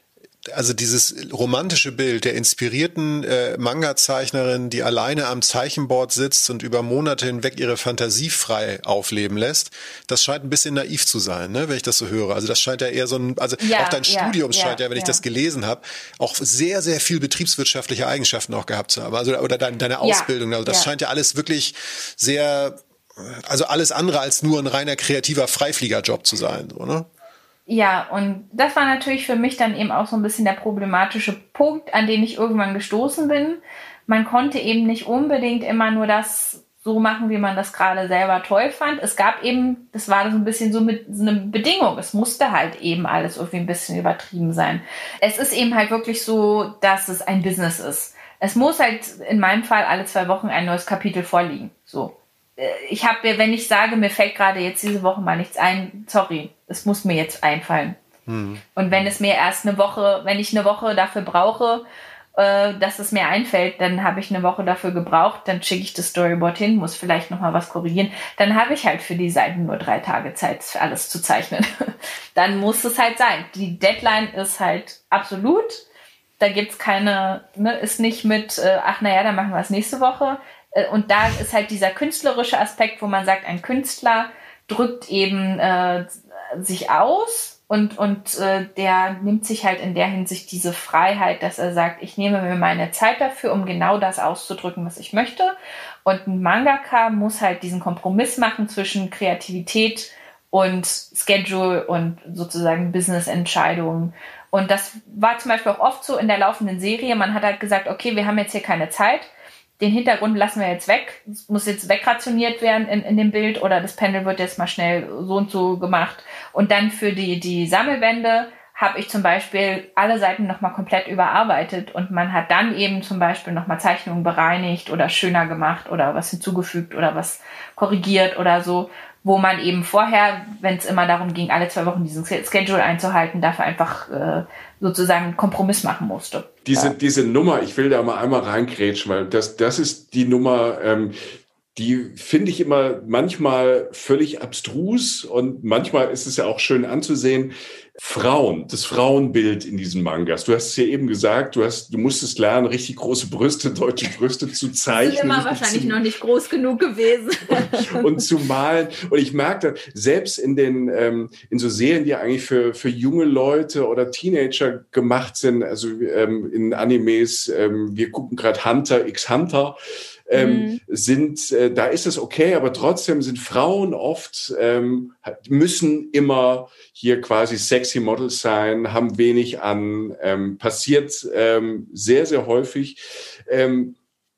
[SPEAKER 3] also dieses romantische Bild der inspirierten äh, Manga-Zeichnerin, die alleine am Zeichenboard sitzt und über Monate hinweg ihre Fantasie frei aufleben lässt, das scheint ein bisschen naiv zu sein, ne, wenn ich das so höre. Also das scheint ja eher so ein, also
[SPEAKER 4] ja,
[SPEAKER 3] auch dein
[SPEAKER 4] ja,
[SPEAKER 3] Studium
[SPEAKER 4] ja,
[SPEAKER 3] scheint ja, wenn
[SPEAKER 4] ja.
[SPEAKER 3] ich das gelesen habe, auch sehr, sehr viel betriebswirtschaftliche Eigenschaften auch gehabt zu haben. Also oder deine, deine Ausbildung, also das
[SPEAKER 4] ja.
[SPEAKER 3] scheint ja alles wirklich sehr, also alles andere als nur ein reiner kreativer Freifliegerjob zu sein, so, ne?
[SPEAKER 4] Ja, und das war natürlich für mich dann eben auch so ein bisschen der problematische Punkt, an den ich irgendwann gestoßen bin. Man konnte eben nicht unbedingt immer nur das so machen, wie man das gerade selber toll fand. Es gab eben, das war so ein bisschen so mit so eine Bedingung. Es musste halt eben alles irgendwie ein bisschen übertrieben sein. Es ist eben halt wirklich so, dass es ein Business ist. Es muss halt in meinem Fall alle zwei Wochen ein neues Kapitel vorliegen. So. Ich habe, wenn ich sage, mir fällt gerade jetzt diese Woche mal nichts ein, sorry, es muss mir jetzt einfallen. Hm. Und wenn es mir erst eine Woche, wenn ich eine Woche dafür brauche, äh, dass es mir einfällt, dann habe ich eine Woche dafür gebraucht, dann schicke ich das Storyboard hin, muss vielleicht nochmal was korrigieren, dann habe ich halt für die Seiten nur drei Tage Zeit, alles zu zeichnen. Dann muss es halt sein. Die Deadline ist halt absolut, da gibt's keine, ne, ist nicht mit, äh, ach naja, dann machen wir es nächste Woche. Und da ist halt dieser künstlerische Aspekt, wo man sagt, ein Künstler drückt eben äh, sich aus und, und äh, der nimmt sich halt in der Hinsicht diese Freiheit, dass er sagt, ich nehme mir meine Zeit dafür, um genau das auszudrücken, was ich möchte. Und ein Mangaka muss halt diesen Kompromiss machen zwischen Kreativität und Schedule und sozusagen Business-Entscheidungen. Und das war zum Beispiel auch oft so in der laufenden Serie. Man hat halt gesagt, okay, wir haben jetzt hier keine Zeit. Den Hintergrund lassen wir jetzt weg. Es muss jetzt wegrationiert werden in, in dem Bild oder das Panel wird jetzt mal schnell so und so gemacht. Und dann für die, die Sammelbände habe ich zum Beispiel alle Seiten nochmal komplett überarbeitet und man hat dann eben zum Beispiel nochmal Zeichnungen bereinigt oder schöner gemacht oder was hinzugefügt oder was korrigiert oder so, wo man eben vorher, wenn es immer darum ging, alle zwei Wochen diesen Schedule einzuhalten, dafür einfach äh, sozusagen einen Kompromiss machen musste.
[SPEAKER 2] Diese,
[SPEAKER 4] ja.
[SPEAKER 2] diese Nummer, ich will da mal einmal reingrätschen, weil das, das ist die Nummer, ähm, die finde ich immer manchmal völlig abstrus und manchmal ist es ja auch schön anzusehen. Frauen, das Frauenbild in diesen Mangas. Du hast es ja eben gesagt, du hast, du musstest lernen, richtig große Brüste, deutsche Brüste zu zeichnen.
[SPEAKER 4] Die sind immer wahrscheinlich noch nicht groß genug gewesen.
[SPEAKER 2] Und, und zu malen. Und ich merke, selbst in den, ähm, in so Serien, die eigentlich für, für junge Leute oder Teenager gemacht sind, also ähm, in Animes, ähm, wir gucken gerade Hunter x Hunter, Ähm, mhm. sind, äh, da ist es okay, aber trotzdem sind Frauen oft, ähm, müssen immer hier quasi sexy Models sein, haben wenig an, ähm, passiert ähm, sehr, sehr häufig. Ähm,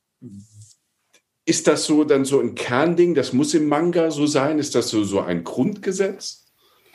[SPEAKER 2] ist das so dann so ein Kernding, das muss im Manga so sein? Ist das so, so ein Grundgesetz?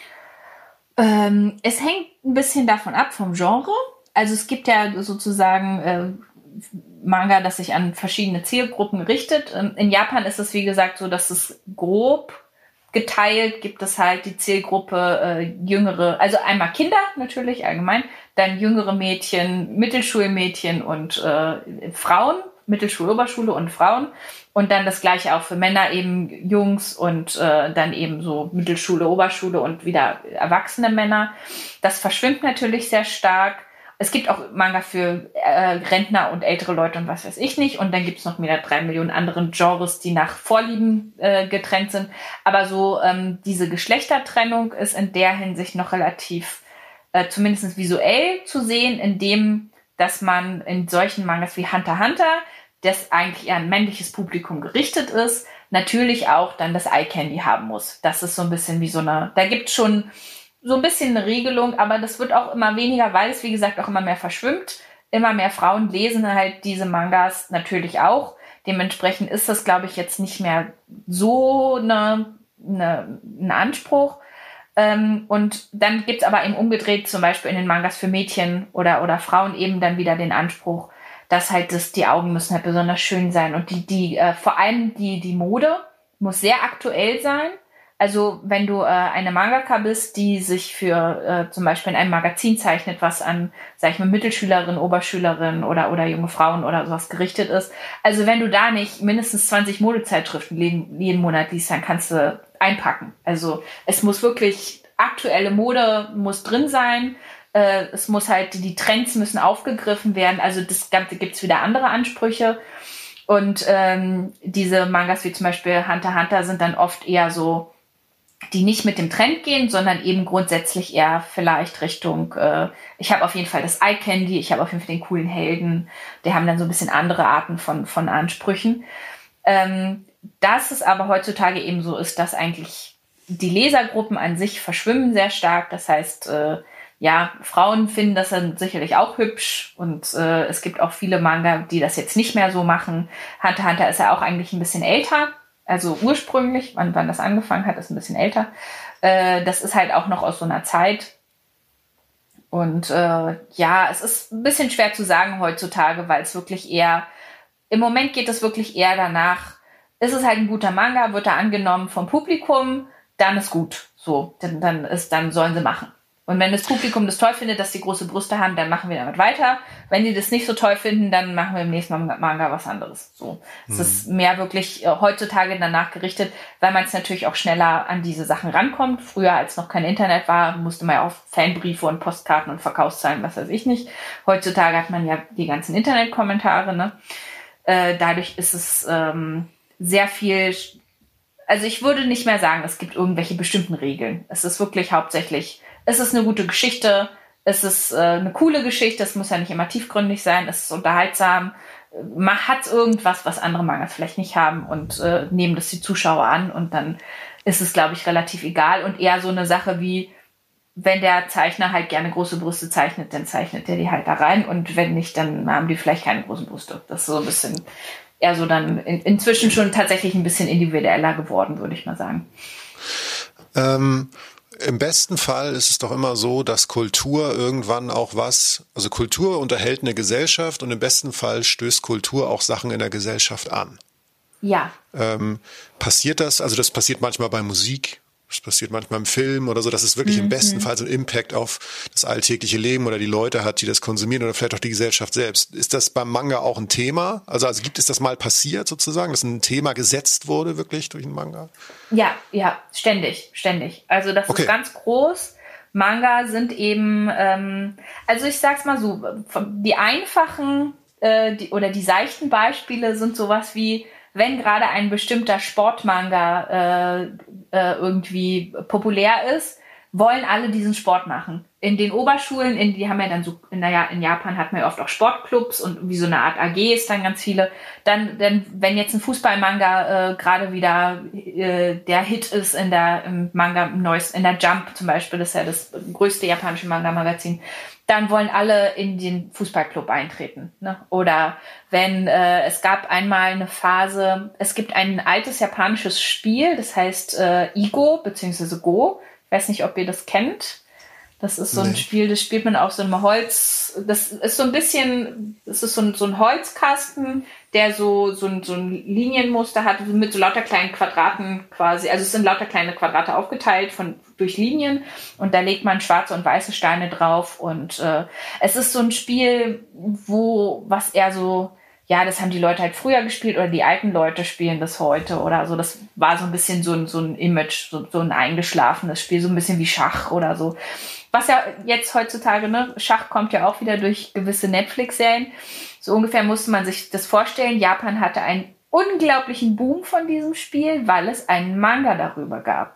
[SPEAKER 4] Ähm, es hängt ein bisschen davon ab, vom Genre. Also es gibt ja sozusagen äh, Manga, das sich an verschiedene Zielgruppen richtet. In Japan ist es, wie gesagt, so, dass es grob geteilt gibt es halt die Zielgruppe äh, jüngere, also einmal Kinder natürlich allgemein, dann jüngere Mädchen, Mittelschulmädchen und äh, Frauen, Mittelschule, Oberschule und Frauen und dann das gleiche auch für Männer, eben Jungs und äh, dann eben so Mittelschule, Oberschule und wieder erwachsene Männer. Das verschwimmt natürlich sehr stark. Es gibt auch Manga für äh, Rentner und ältere Leute und was weiß ich nicht. Und dann gibt es noch wieder drei Millionen anderen Genres, die nach Vorlieben äh, getrennt sind. Aber so ähm, diese Geschlechtertrennung ist in der Hinsicht noch relativ, äh, zumindest visuell zu sehen, indem, dass man in solchen Mangas wie Hunter x Hunter, das eigentlich eher ein männliches Publikum gerichtet ist, natürlich auch dann das Eye-Candy haben muss. Das ist so ein bisschen wie so eine, da gibt es schon so ein bisschen eine Regelung, aber das wird auch immer weniger, weil es, wie gesagt, auch immer mehr verschwimmt. Immer mehr Frauen lesen halt diese Mangas natürlich auch. Dementsprechend ist das, glaube ich, jetzt nicht mehr so eine, eine, ein Anspruch. Ähm, und dann gibt's aber eben umgedreht, zum Beispiel in den Mangas für Mädchen oder, oder Frauen eben dann wieder den Anspruch, dass halt das, die Augen müssen halt besonders schön sein. Und die, die, äh, vor allem die, die Mode muss sehr aktuell sein. Also wenn du äh, eine Mangaka bist, die sich für äh, zum Beispiel in einem Magazin zeichnet, was an, sag ich mal, Mittelschülerinnen, Oberschülerinnen oder oder junge Frauen oder sowas gerichtet ist. Also wenn du da nicht mindestens zwanzig Modezeitschriften jeden, jeden Monat liest, dann kannst du einpacken. Also es muss wirklich aktuelle Mode muss drin sein. Äh, es muss halt, die Trends müssen aufgegriffen werden. Also das Ganze gibt's wieder andere Ansprüche. Und ähm, diese Mangas wie zum Beispiel Hunter x Hunter sind dann oft eher so, die nicht mit dem Trend gehen, sondern eben grundsätzlich eher vielleicht Richtung, äh, ich habe auf jeden Fall das Eye Candy, ich habe auf jeden Fall den coolen Helden. Die haben dann so ein bisschen andere Arten von, von Ansprüchen. Ähm, dass es aber heutzutage eben so ist, dass eigentlich die Lesergruppen an sich verschwimmen sehr stark. Das heißt, äh, ja, Frauen finden das dann sicherlich auch hübsch und äh, es gibt auch viele Manga, die das jetzt nicht mehr so machen. Hunter x Hunter ist ja auch eigentlich ein bisschen älter, also ursprünglich, wann, wann das angefangen hat, ist ein bisschen älter. Äh, das ist halt auch noch aus so einer Zeit. Und äh, ja, es ist ein bisschen schwer zu sagen heutzutage, weil es wirklich eher, im Moment geht es wirklich eher danach, ist es halt ein guter Manga, wird er angenommen vom Publikum, dann ist gut. So, dann, dann ist, dann sollen sie machen. Und wenn das Publikum das toll findet, dass die große Brüste haben, dann machen wir damit weiter. Wenn die das nicht so toll finden, dann machen wir im nächsten Mal mit Manga was anderes. So, es mhm. ist mehr wirklich äh, heutzutage danach gerichtet, weil man es natürlich auch schneller an diese Sachen rankommt. Früher, als noch kein Internet war, musste man ja auch Fanbriefe und Postkarten und Verkaufszahlen, was weiß ich nicht. Heutzutage hat man ja die ganzen Internetkommentare, ne? Äh, dadurch ist es ähm, sehr viel. Also ich würde nicht mehr sagen, es gibt irgendwelche bestimmten Regeln. Es ist wirklich hauptsächlich, es ist eine gute Geschichte, es ist äh, eine coole Geschichte, es muss ja nicht immer tiefgründig sein, es ist unterhaltsam, man hat irgendwas, was andere Mangas vielleicht nicht haben und äh, nehmen das die Zuschauer an und dann ist es, glaube ich, relativ egal und eher so eine Sache wie, wenn der Zeichner halt gerne große Brüste zeichnet, dann zeichnet er die halt da rein und wenn nicht, dann haben die vielleicht keine großen Brüste. Das ist so ein bisschen eher so dann in, inzwischen schon tatsächlich ein bisschen individueller geworden, würde ich mal sagen.
[SPEAKER 3] Ähm, im besten Fall ist es doch immer so, dass Kultur irgendwann auch was, also Kultur unterhält eine Gesellschaft und im besten Fall stößt Kultur auch Sachen in der Gesellschaft an.
[SPEAKER 4] Ja.
[SPEAKER 3] Ähm, passiert das, also das passiert manchmal bei Musik, das passiert manchmal im Film oder so, dass es wirklich mhm. im besten Fall so einen Impact auf das alltägliche Leben oder die Leute hat, die das konsumieren oder vielleicht auch die Gesellschaft selbst. Ist das beim Manga auch ein Thema? Also, also gibt es das mal passiert sozusagen, dass ein Thema gesetzt wurde wirklich durch einen Manga?
[SPEAKER 4] Ja, ja, ständig, ständig. Also das
[SPEAKER 3] okay.
[SPEAKER 4] ist ganz groß. Manga sind eben, ähm, also ich sag's mal so, die einfachen äh, die, oder die seichten Beispiele sind sowas wie, wenn gerade ein bestimmter Sportmanga äh, äh, irgendwie populär ist, wollen alle diesen Sport machen. In den Oberschulen, in, die haben ja dann so, naja, in Japan hat man ja oft auch Sportclubs und wie so eine Art A Gs dann ganz viele. Dann, dann wenn jetzt ein Fußballmanga äh, gerade wieder äh, der Hit ist in der im Manga, im neuesten, in der Jump zum Beispiel, das ist ja das größte japanische Manga-Magazin, dann wollen alle in den Fußballclub eintreten. Ne? Oder wenn äh, es gab einmal eine Phase, es gibt ein altes japanisches Spiel, das heißt äh, Igo beziehungsweise Go. Ich weiß nicht, ob ihr das kennt. Das ist so ein nee. Spiel, das spielt man auf so einem Holz. Das ist so ein bisschen, das ist so ein, so ein Holzkasten, der so, so, ein, so ein Linienmuster hat, mit so lauter kleinen Quadraten quasi. Also es sind lauter kleine Quadrate aufgeteilt von, durch Linien und da legt man schwarze und weiße Steine drauf. Und äh, es ist so ein Spiel, wo, was eher so, ja, das haben die Leute halt früher gespielt oder die alten Leute spielen das heute oder so. Das war so ein bisschen so ein, so ein Image, so, so ein eingeschlafenes Spiel, so ein bisschen wie Schach oder so. Was ja jetzt heutzutage, ne, Schach kommt ja auch wieder durch gewisse Netflix-Serien. So ungefähr musste man sich das vorstellen. Japan hatte einen unglaublichen Boom von diesem Spiel, weil es einen Manga darüber gab.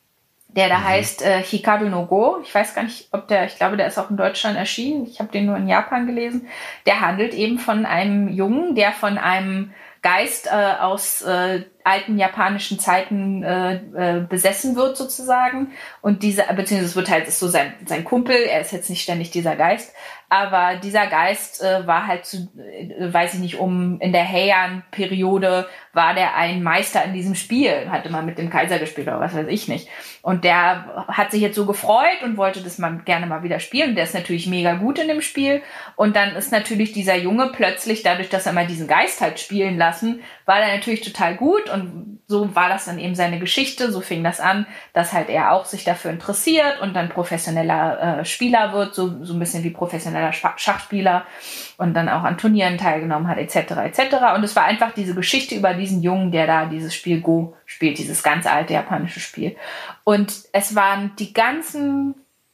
[SPEAKER 4] Der da mhm. heißt äh, Hikaru no Go. Ich weiß gar nicht, ob der, ich glaube, der ist auch in Deutschland erschienen. Ich habe den nur in Japan gelesen. Der handelt eben von einem Jungen, der von einem Geist äh, aus äh, alten japanischen Zeiten äh, äh, besessen wird sozusagen und dieser, beziehungsweise es wird halt, ist so sein, sein Kumpel, er ist jetzt nicht ständig dieser Geist, aber dieser Geist äh, war halt zu, äh, weiß ich nicht, um in der Heian-Periode war der ein Meister in diesem Spiel, hatte mal mit dem Kaiser gespielt oder was weiß ich nicht. Und der hat sich jetzt so gefreut und wollte das mal gerne mal wieder spielen. Der ist natürlich mega gut in dem Spiel. Und dann ist natürlich dieser Junge plötzlich, dadurch, dass er mal diesen Geist halt spielen lassen, war der natürlich total gut. Und so war das dann eben seine Geschichte. So fing das an, dass halt er auch sich dafür interessiert und dann professioneller äh, Spieler wird, so, so ein bisschen wie professioneller Schachspieler und dann auch an Turnieren teilgenommen hat, et cetera et cetera. Und es war einfach diese Geschichte über diesen Jungen, der da dieses Spiel Go spielt, dieses ganz alte japanische Spiel. Und es waren die ganzen,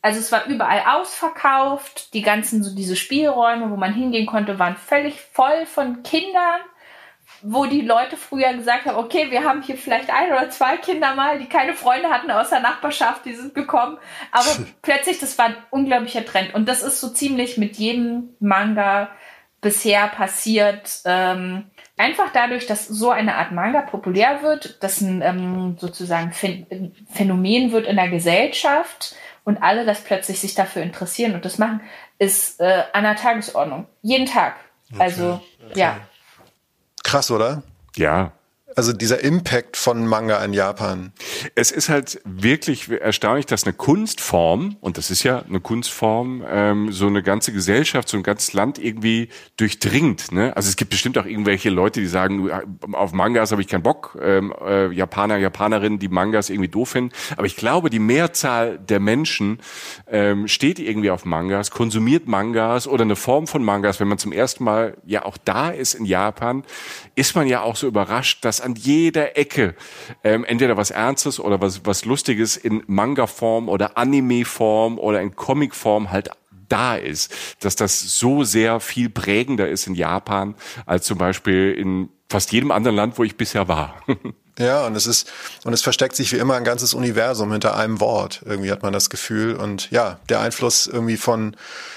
[SPEAKER 4] Also es war überall ausverkauft, die ganzen, so diese Spielräume, wo man hingehen konnte, waren völlig voll von Kindern, wo die Leute früher gesagt haben, okay, wir haben hier vielleicht ein oder zwei Kinder mal, die keine Freunde hatten aus der Nachbarschaft, die sind gekommen. Aber plötzlich, das war ein unglaublicher Trend. Und das ist so ziemlich mit jedem Manga bisher passiert. Ähm, einfach dadurch, dass so eine Art Manga populär wird, dass ein ähm, sozusagen Phän- Phänomen wird in der Gesellschaft und alle das plötzlich sich dafür interessieren und das machen, ist äh, an der Tagesordnung. Jeden Tag. Okay. Also, okay. ja.
[SPEAKER 3] Krass, oder?
[SPEAKER 2] Ja.
[SPEAKER 3] Also dieser Impact von Manga in Japan.
[SPEAKER 2] Es ist halt wirklich erstaunlich, dass eine Kunstform, und das ist ja eine Kunstform, ähm, so eine ganze Gesellschaft, so ein ganzes Land irgendwie durchdringt. Ne? Also es gibt bestimmt auch irgendwelche Leute, die sagen, auf Mangas habe ich keinen Bock. Ähm, äh, Japaner, Japanerinnen, die Mangas irgendwie doof finden. Aber ich glaube, die Mehrzahl der Menschen ähm, steht irgendwie auf Mangas, konsumiert Mangas oder eine Form von Mangas. Wenn man zum ersten Mal ja auch da ist in Japan, ist man ja auch so überrascht, dass an jeder Ecke ähm, entweder was Ernstes oder was was Lustiges in Manga-Form oder Anime-Form oder in Comic-Form halt da ist. Dass das so sehr viel prägender ist in Japan als zum Beispiel in fast jedem anderen Land, wo ich bisher war.
[SPEAKER 3] Ja, und es ist, und es versteckt sich wie immer ein ganzes Universum hinter einem Wort. Irgendwie hat man das Gefühl. Und ja, der Einfluss irgendwie von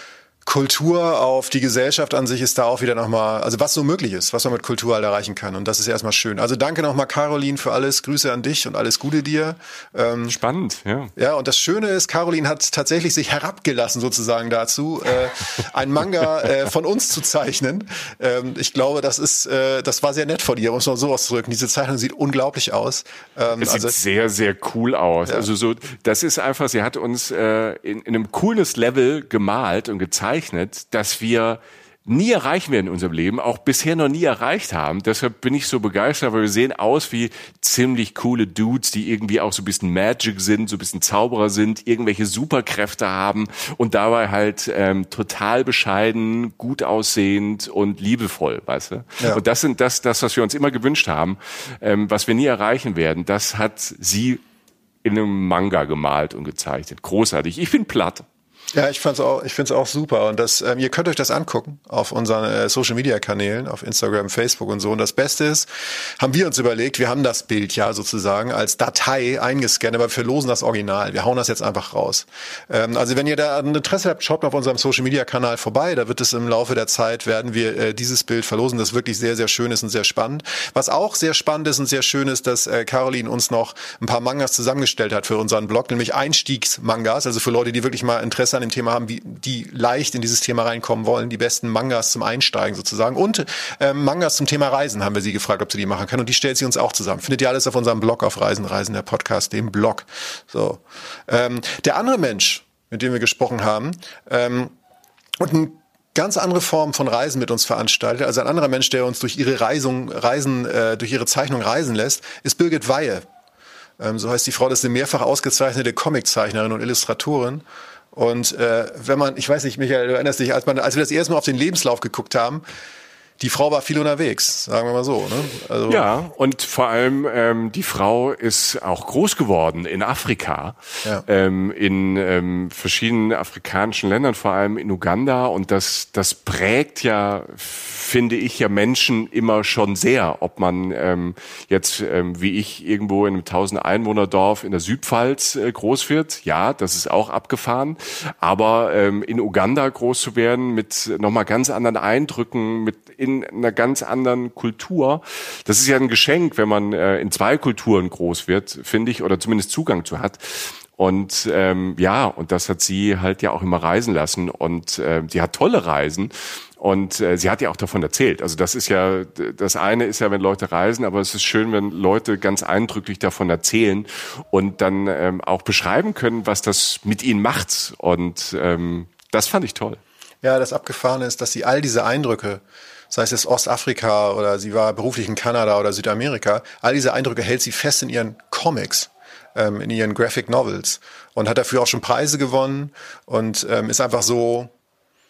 [SPEAKER 3] Kultur auf die Gesellschaft an sich ist da auch wieder nochmal, also was so möglich ist, was man mit Kultur halt erreichen kann. Und das ist erstmal schön. Also danke nochmal, Caroline, für alles. Grüße an dich und alles Gute dir. Ähm,
[SPEAKER 2] Spannend, ja.
[SPEAKER 3] Ja, und das Schöne ist, Caroline hat tatsächlich sich herabgelassen sozusagen dazu, äh, ein Manga äh, von uns zu zeichnen. Ähm, ich glaube, das ist, äh, das war sehr nett von ihr, um es mal so auszudrücken. Diese Zeichnung sieht unglaublich aus. Ähm,
[SPEAKER 2] es
[SPEAKER 3] also,
[SPEAKER 2] sieht sehr, sehr cool aus. Ja. Also so, das ist einfach, sie hat uns äh, in, in einem cooles Level gemalt und gezeichnet, dass wir nie erreichen werden in unserem Leben, auch bisher noch nie erreicht haben. Deshalb bin ich so begeistert, weil wir sehen aus wie ziemlich coole Dudes, die irgendwie auch so ein bisschen Magic sind, so ein bisschen Zauberer sind, irgendwelche Superkräfte haben und dabei halt ähm, total bescheiden, gut aussehend und liebevoll, weißt du? Ja. Und das sind das, das, was wir uns immer gewünscht haben, ähm, was wir nie erreichen werden. Das hat sie in einem Manga gemalt und gezeichnet. Großartig. Ich bin platt.
[SPEAKER 3] Ja, ich fand's auch, ich find's auch super. Und das, ähm, ihr könnt euch das angucken auf unseren äh, Social Media Kanälen, auf Instagram, Facebook und so. Und das Beste ist, haben wir uns überlegt, wir haben das Bild ja sozusagen als Datei eingescannt, aber wir verlosen das Original. Wir hauen das jetzt einfach raus. Ähm, also wenn ihr da ein Interesse habt, schaut mal auf unserem Social Media Kanal vorbei. Da wird es im Laufe der Zeit, werden wir äh, dieses Bild verlosen, das wirklich sehr, sehr schön ist und sehr spannend. Was auch sehr spannend ist und sehr schön ist, dass äh, Caroline uns noch ein paar Mangas zusammengestellt hat für unseren Blog, nämlich Einstiegsmangas, also für Leute, die wirklich mal Interesse an dem Thema haben, wie die leicht in dieses Thema reinkommen wollen, die besten Mangas zum Einsteigen sozusagen und ähm, Mangas zum Thema Reisen haben wir sie gefragt, ob sie die machen können und die stellt sie uns auch zusammen. Findet ihr alles auf unserem Blog auf Reisen, Reisen, der Podcast, dem Blog. So, ähm, der andere Mensch, mit dem wir gesprochen haben ähm, und ein ganz andere Form von Reisen mit uns veranstaltet, also ein anderer Mensch, der uns durch ihre Reisung, Reisen, äh, durch ihre Zeichnung reisen lässt, ist Birgit Weihe. Ähm, so heißt die Frau, das ist eine mehrfach ausgezeichnete Comiczeichnerin und Illustratorin. Und äh, wenn man, ich weiß nicht, Michael, du erinnerst dich, als, man, als wir das erste Mal auf den Lebenslauf geguckt haben, die Frau war viel unterwegs, sagen wir mal so. Ne? Also
[SPEAKER 2] ja, und vor allem ähm, die Frau ist auch groß geworden in Afrika, ja. ähm, in ähm, verschiedenen afrikanischen Ländern, vor allem in Uganda. Und das, das prägt ja, finde ich, ja Menschen immer schon sehr. Ob man ähm, jetzt, ähm, wie ich, irgendwo in einem tausend-Einwohner-Dorf in der Südpfalz äh, groß wird, ja, das ist auch abgefahren. Aber ähm, in Uganda groß zu werden mit nochmal ganz anderen Eindrücken, mit in einer ganz anderen Kultur. Das ist ja ein Geschenk, wenn man äh, in zwei Kulturen groß wird, finde ich, oder zumindest Zugang zu hat. Und ähm, ja, und das hat sie halt ja auch immer reisen lassen. Und äh, sie hat tolle Reisen. Und äh, sie hat ja auch davon erzählt. Also das ist ja, das eine ist ja, wenn Leute reisen, aber es ist schön, wenn Leute ganz eindrücklich davon erzählen und dann ähm, auch beschreiben können, was das mit ihnen macht. Und ähm, das fand ich toll.
[SPEAKER 3] Ja, das Abgefahrene ist, dass sie all diese Eindrücke, sei es jetzt Ostafrika oder sie war beruflich in Kanada oder Südamerika, all diese Eindrücke hält sie fest in ihren Comics, ähm, in ihren Graphic Novels und hat dafür auch schon Preise gewonnen und ähm, ist einfach so,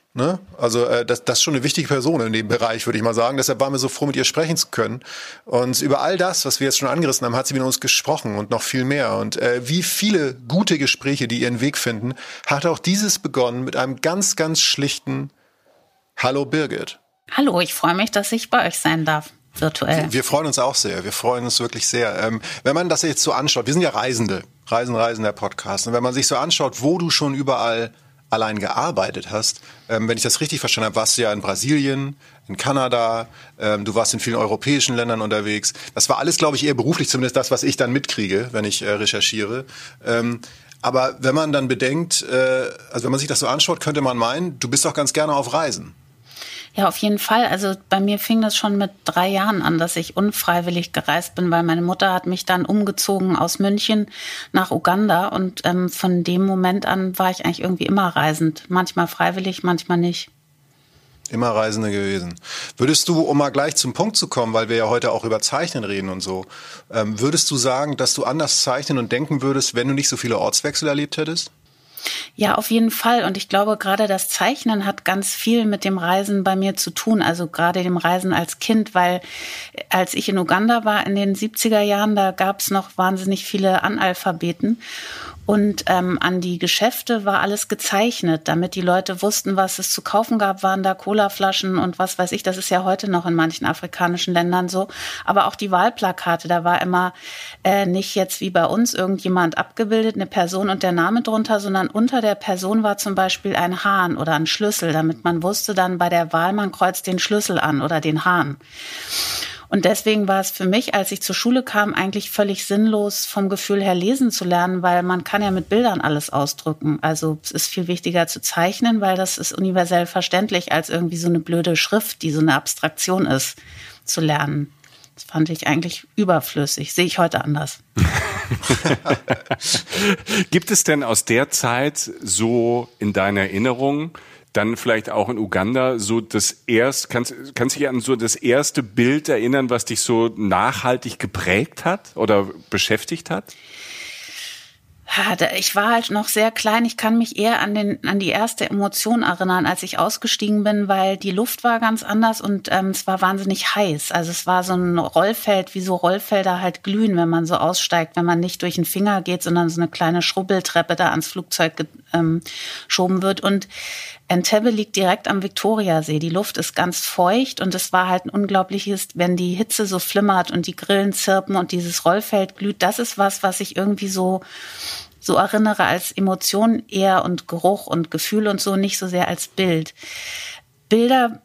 [SPEAKER 3] Ne? Also äh, das, das ist schon eine wichtige Person in dem Bereich, würde ich mal sagen. Deshalb waren wir so froh, mit ihr sprechen zu können. Und über all das, was wir jetzt schon angerissen haben, hat sie mit uns gesprochen und noch viel mehr. Und äh, wie viele gute Gespräche, die ihren Weg finden, hat auch dieses begonnen mit einem ganz, ganz schlichten Hallo Birgit.
[SPEAKER 5] Hallo, ich freue mich, dass ich bei euch sein darf, virtuell.
[SPEAKER 3] Wir, wir freuen uns auch sehr, wir freuen uns wirklich sehr. Ähm, wenn man das jetzt so anschaut, wir sind ja Reisende, Reisen, Reisen der Podcast. Und wenn man sich so anschaut, wo du schon überall allein gearbeitet hast. Ähm, wenn ich das richtig verstanden habe, warst du ja in Brasilien, in Kanada, ähm, du warst in vielen europäischen Ländern unterwegs. Das war alles, glaube ich, eher beruflich, zumindest das, was ich dann mitkriege, wenn ich äh, recherchiere. Ähm, aber wenn man dann bedenkt, äh, also wenn man sich das so anschaut, könnte man meinen, du bist doch ganz gerne auf Reisen.
[SPEAKER 5] Ja, auf jeden Fall. Also bei mir fing das schon mit drei Jahren an, dass ich unfreiwillig gereist bin, weil meine Mutter hat mich dann umgezogen aus München nach Uganda und ähm, von dem Moment an war ich eigentlich irgendwie immer reisend. Manchmal freiwillig, manchmal nicht.
[SPEAKER 3] Immer Reisende gewesen. Würdest du, um mal gleich zum Punkt zu kommen, weil wir ja heute auch über Zeichnen reden und so, ähm, würdest du sagen, dass du anders zeichnen und denken würdest, wenn du nicht so viele Ortswechsel erlebt hättest?
[SPEAKER 5] Ja, auf jeden Fall. Und ich glaube, gerade das Zeichnen hat ganz viel mit dem Reisen bei mir zu tun. Also gerade dem Reisen als Kind, weil als ich in Uganda war in den siebziger Jahren, da gab es noch wahnsinnig viele Analphabeten. Und ähm, an die Geschäfte war alles gezeichnet, damit die Leute wussten, was es zu kaufen gab, waren da Colaflaschen und was weiß ich. Das ist ja heute noch in manchen afrikanischen Ländern so. Aber auch die Wahlplakate, da war immer äh, nicht jetzt wie bei uns irgendjemand abgebildet, eine Person und der Name drunter, sondern unter der Person war zum Beispiel ein Hahn oder ein Schlüssel, damit man wusste dann bei der Wahl, man kreuzt den Schlüssel an oder den Hahn. Und deswegen war es für mich, als ich zur Schule kam, eigentlich völlig sinnlos, vom Gefühl her lesen zu lernen, weil man kann ja mit Bildern alles ausdrücken. Also es ist viel wichtiger zu zeichnen, weil das ist universell verständlich, als irgendwie so eine blöde Schrift, die so eine Abstraktion ist, zu lernen. Das fand ich eigentlich überflüssig. Sehe ich heute anders.
[SPEAKER 2] Gibt es denn aus der Zeit so in deiner Erinnerung, dann vielleicht auch in Uganda, so das erst, kannst, kannst du dich an so das erste Bild erinnern, was dich so nachhaltig geprägt hat oder beschäftigt hat?
[SPEAKER 5] Ich war halt noch sehr klein. Ich kann mich eher an den an die erste Emotion erinnern, als ich ausgestiegen bin, weil die Luft war ganz anders und ähm, es war wahnsinnig heiß. Also es war so ein Rollfeld, wie so Rollfelder halt glühen, wenn man so aussteigt, wenn man nicht durch den Finger geht, sondern so eine kleine Schrubbeltreppe da ans Flugzeug ähm, geschoben wird. Und Entebbe liegt direkt am Viktoriasee. Die Luft ist ganz feucht und es war halt ein unglaubliches, wenn die Hitze so flimmert und die Grillen zirpen und dieses Rollfeld glüht. Das ist was, was ich irgendwie so so erinnere als Emotion eher und Geruch und Gefühl und so, nicht so sehr als Bild. Bilder,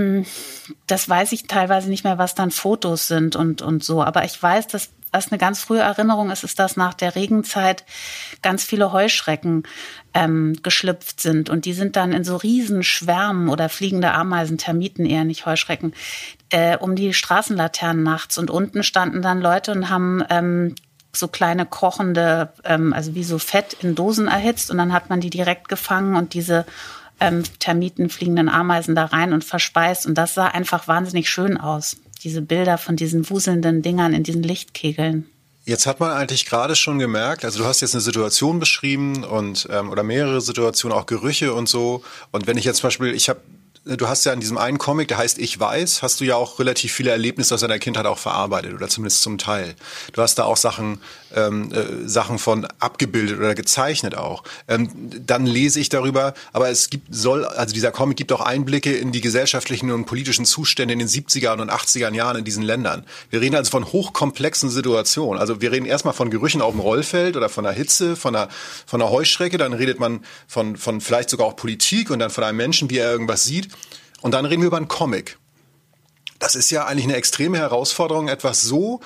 [SPEAKER 5] das weiß ich teilweise nicht mehr, was dann Fotos sind und und so. Aber ich weiß, dass was eine ganz frühe Erinnerung ist, ist, dass nach der Regenzeit ganz viele Heuschrecken ähm, geschlüpft sind. Und die sind dann in so Riesenschwärmen oder fliegende Ameisen, Termiten eher, nicht Heuschrecken, äh, um die Straßenlaternen nachts. Und unten standen dann Leute und haben ähm, so kleine kochende, ähm, also wie so Fett in Dosen erhitzt. Und dann hat man die direkt gefangen und diese ähm, Termiten, fliegenden Ameisen da rein und verspeist. Und das sah einfach wahnsinnig schön aus. Diese Bilder von diesen wuselnden Dingern in diesen Lichtkegeln.
[SPEAKER 3] Jetzt hat man eigentlich gerade schon gemerkt, also du hast jetzt eine Situation beschrieben und ähm, oder mehrere Situationen, auch Gerüche und so. Und wenn ich jetzt zum Beispiel, ich habe, du hast ja in diesem einen Comic, der heißt Ich weiß, hast du ja auch relativ viele Erlebnisse aus deiner Kindheit auch verarbeitet oder zumindest zum Teil. Du hast da auch Sachen, ähm, äh, Sachen von abgebildet oder gezeichnet auch. Ähm, dann lese ich darüber, aber es gibt, soll, also dieser Comic gibt auch Einblicke in die gesellschaftlichen und politischen Zustände in den siebzigern und achtzigern Jahren in diesen Ländern. Wir reden also von hochkomplexen Situationen. Also wir reden erstmal von Gerüchen auf dem Rollfeld oder von der Hitze, von einer, von einer Heuschrecke, dann redet man von, von vielleicht sogar auch Politik und dann von einem Menschen, wie er irgendwas sieht. Und dann reden wir über einen Comic. Das ist ja eigentlich eine extreme Herausforderung, etwas so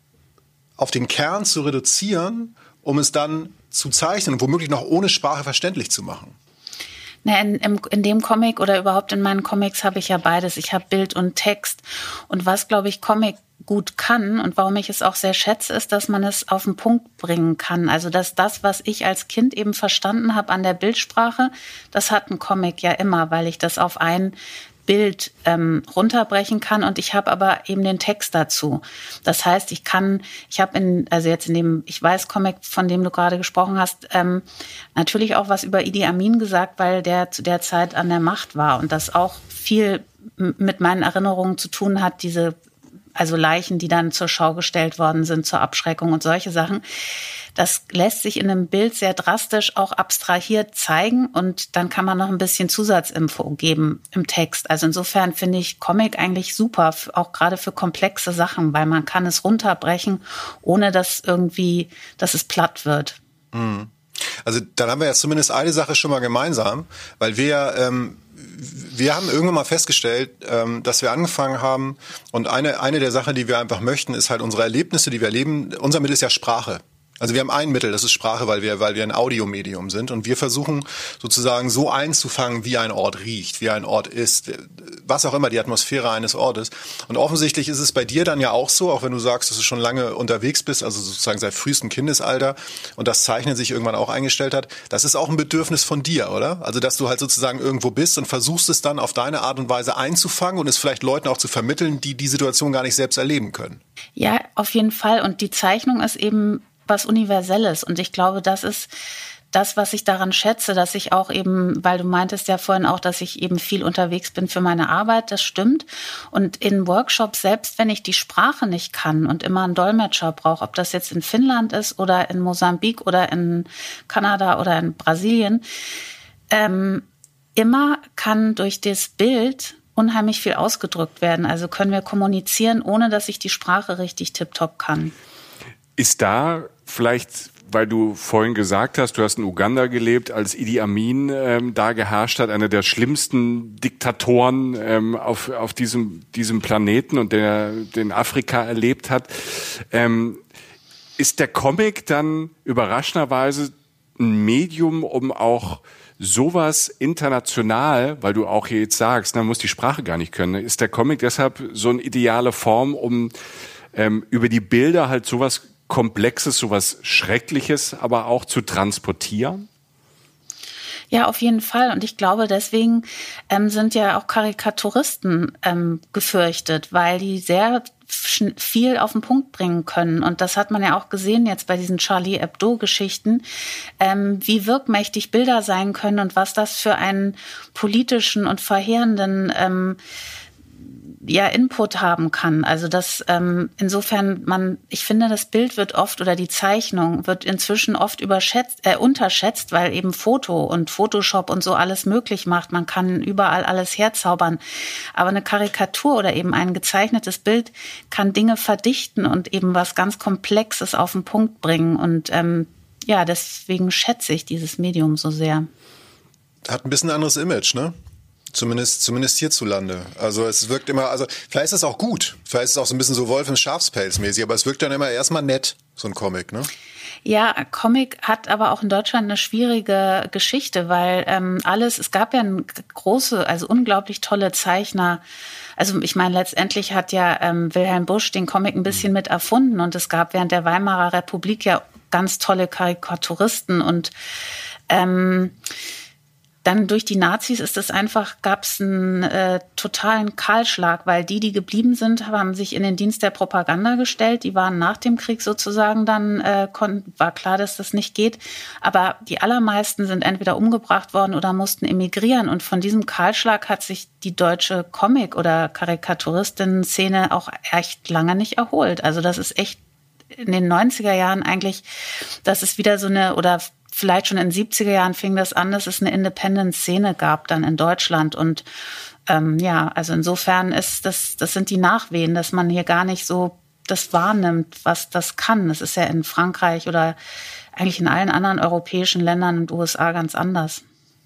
[SPEAKER 3] auf den Kern zu reduzieren, um es dann zu zeichnen und womöglich noch ohne Sprache verständlich zu machen.
[SPEAKER 5] Na, in, in, in dem Comic oder überhaupt in meinen Comics habe ich ja beides. Ich habe Bild und Text. Und was, glaube ich, Comic gut kann und warum ich es auch sehr schätze, ist, dass man es auf den Punkt bringen kann. Also dass das, was ich als Kind eben verstanden habe an der Bildsprache, das hat ein Comic ja immer, weil ich das auf ein Bild ähm, runterbrechen kann und ich habe aber eben den Text dazu. Das heißt, ich kann, ich habe in, also jetzt in dem Ich weiß Comic, von dem du gerade gesprochen hast, ähm, natürlich auch was über Idi Amin gesagt, weil der zu der Zeit an der Macht war und das auch viel mit meinen Erinnerungen zu tun hat, diese, also Leichen, die dann zur Schau gestellt worden sind, zur Abschreckung und solche Sachen. Das lässt sich in einem Bild sehr drastisch auch abstrahiert zeigen und dann kann man noch ein bisschen Zusatzinfo geben im Text. Also insofern finde ich Comic eigentlich super, auch gerade für komplexe Sachen, weil man kann es runterbrechen, ohne dass irgendwie, dass es platt wird.
[SPEAKER 3] Mhm. Also dann haben wir ja zumindest eine Sache schon mal gemeinsam, weil wir ähm, wir haben irgendwann mal festgestellt, ähm, dass wir angefangen haben und eine eine der Sachen, die wir einfach möchten, ist halt unsere Erlebnisse, die wir erleben. Unser Mittel ist ja Sprache. Also wir haben ein Mittel, das ist Sprache, weil wir, weil wir ein Audiomedium sind und wir versuchen sozusagen so einzufangen, wie ein Ort riecht, wie ein Ort ist, was auch immer die Atmosphäre eines Ortes. Und offensichtlich ist es bei dir dann ja auch so, auch wenn du sagst, dass du schon lange unterwegs bist, also sozusagen seit frühestem Kindesalter und das Zeichnen sich irgendwann auch eingestellt hat. Das ist auch ein Bedürfnis von dir, oder? Also dass du halt sozusagen irgendwo bist und versuchst es dann auf deine Art und Weise einzufangen und es vielleicht Leuten auch zu vermitteln, die die Situation gar nicht selbst erleben können.
[SPEAKER 5] Ja, auf jeden Fall. Und die Zeichnung ist eben was Universelles. Und ich glaube, das ist das, was ich daran schätze, dass ich auch eben, weil du meintest ja vorhin auch, dass ich eben viel unterwegs bin für meine Arbeit, das stimmt. Und in Workshops, selbst wenn ich die Sprache nicht kann und immer einen Dolmetscher brauche, ob das jetzt in Finnland ist oder in Mosambik oder in Kanada oder in Brasilien, ähm, immer kann durch das Bild unheimlich viel ausgedrückt werden. Also können wir kommunizieren, ohne dass ich die Sprache richtig tipptopp kann.
[SPEAKER 2] Ist da vielleicht, weil du vorhin gesagt hast, du hast in Uganda gelebt, als Idi Amin ähm, da geherrscht hat, einer der schlimmsten Diktatoren ähm, auf auf diesem diesem Planeten und der den Afrika erlebt hat, ähm, ist der Comic dann überraschenderweise ein Medium, um auch sowas international, weil du auch hier jetzt sagst, man muss die Sprache gar nicht können, ist der Comic deshalb so eine ideale Form, um ähm, über die Bilder halt sowas Komplexes, sowas Schreckliches, aber auch zu transportieren?
[SPEAKER 5] Ja, auf jeden Fall. Und ich glaube, deswegen ähm, sind ja auch Karikaturisten ähm, gefürchtet, weil die sehr viel auf den Punkt bringen können. Und das hat man ja auch gesehen jetzt bei diesen Charlie Hebdo-Geschichten, ähm, wie wirkmächtig Bilder sein können und was das für einen politischen und verheerenden ähm, ja, Input haben kann. Also das ähm, insofern man, ich finde, das Bild wird oft oder die Zeichnung wird inzwischen oft überschätzt, äh, unterschätzt, weil eben Foto und Photoshop und so alles möglich macht. Man kann überall alles herzaubern. Aber eine Karikatur oder eben ein gezeichnetes Bild kann Dinge verdichten und eben was ganz Komplexes auf den Punkt bringen. Und ähm, ja, deswegen schätze ich dieses Medium so sehr.
[SPEAKER 3] Hat ein bisschen ein anderes Image, ne? Zumindest, zumindest hierzulande. Also es wirkt immer, also vielleicht ist es auch gut. Vielleicht ist es auch so ein bisschen so Wolf im Schafspelz mäßig, aber es wirkt dann immer erstmal nett, so ein Comic, ne?
[SPEAKER 5] Ja, Comic hat aber auch in Deutschland eine schwierige Geschichte, weil ähm, alles, es gab ja eine große, also unglaublich tolle Zeichner. Also ich meine, letztendlich hat ja ähm, Wilhelm Busch den Comic ein bisschen mit erfunden und es gab während der Weimarer Republik ja ganz tolle Karikaturisten und ähm, dann durch die Nazis ist es einfach, gab es einen äh, totalen Kahlschlag, weil die, die geblieben sind, haben sich in den Dienst der Propaganda gestellt. Die waren nach dem Krieg sozusagen dann, äh, konnten, war klar, dass das nicht geht. Aber die allermeisten sind entweder umgebracht worden oder mussten emigrieren. Und von diesem Kahlschlag hat sich die deutsche Comic- oder Karikaturistinnen-Szene auch echt lange nicht erholt. Also das ist echt in den neunziger Jahren eigentlich, das ist wieder so eine, oder vielleicht schon in den siebziger Jahren fing das an, dass es eine Independent-Szene gab dann in Deutschland. Und ähm, ja, also insofern ist das, das sind die Nachwehen, dass man hier gar nicht so das wahrnimmt, was das kann. Das ist ja in Frankreich oder eigentlich in allen anderen europäischen Ländern und U S A ganz anders.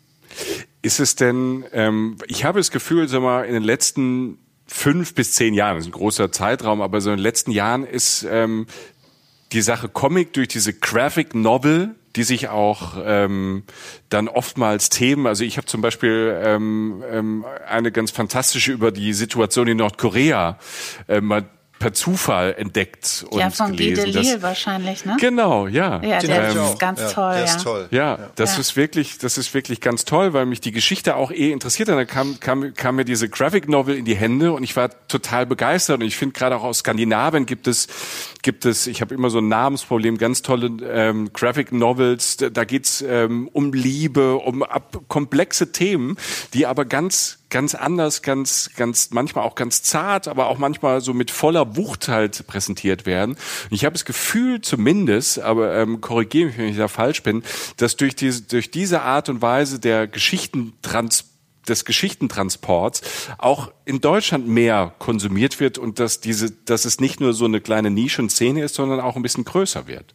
[SPEAKER 2] Ist es denn, ähm, ich habe das Gefühl, sag mal, in den letzten fünf bis zehn Jahren, das ist ein großer Zeitraum, aber so in den letzten Jahren ist ähm, die Sache Comic durch diese Graphic Novel, die sich auch ähm, dann oftmals Themen, also ich habe zum Beispiel ähm, ähm, eine ganz fantastische über die Situation in Nordkorea, äh, mal per Zufall entdeckt und
[SPEAKER 5] ja, von
[SPEAKER 2] gelesen.
[SPEAKER 5] Guy Delisle wahrscheinlich, ne?
[SPEAKER 2] Genau, ja.
[SPEAKER 5] Ja,
[SPEAKER 3] Den
[SPEAKER 5] der
[SPEAKER 3] hab ich
[SPEAKER 5] ist
[SPEAKER 3] auch.
[SPEAKER 5] ganz
[SPEAKER 3] ja,
[SPEAKER 5] toll.
[SPEAKER 3] Der
[SPEAKER 5] ja.
[SPEAKER 3] ist toll.
[SPEAKER 2] Ja, das
[SPEAKER 5] Ja.
[SPEAKER 2] ist wirklich, das ist wirklich ganz toll, weil mich die Geschichte auch eh interessiert hat. Dann kam, kam, kam mir diese Graphic Novel in die Hände und ich war total begeistert. Und ich finde gerade auch aus Skandinavien gibt es, gibt es, ich habe immer so ein Namensproblem, ganz tolle ähm, Graphic Novels. Da, da geht's ähm, um Liebe, um ab, komplexe Themen, die aber ganz ganz anders, ganz, ganz, manchmal auch ganz zart, aber auch manchmal so mit voller Wucht halt präsentiert werden. Ich habe das Gefühl zumindest, aber ähm, korrigiere mich, wenn ich da falsch bin, dass durch diese, durch diese Art und Weise der Geschichtentrans des Geschichtentransports auch in Deutschland mehr konsumiert wird und dass diese, dass es nicht nur so eine kleine Nischenszene ist, sondern auch ein bisschen größer wird.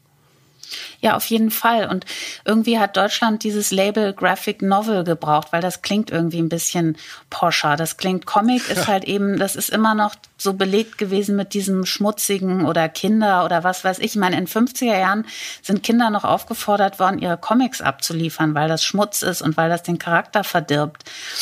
[SPEAKER 5] Ja, auf jeden Fall. Und irgendwie hat Deutschland dieses Label Graphic Novel gebraucht, weil das klingt irgendwie ein bisschen poscher. Das klingt Comic, ist halt eben, das ist immer noch so belegt gewesen mit diesem schmutzigen oder Kinder oder was weiß ich. Ich meine, in fünfziger Jahren sind Kinder noch aufgefordert worden, ihre Comics abzuliefern, weil das Schmutz ist und weil das den Charakter verdirbt.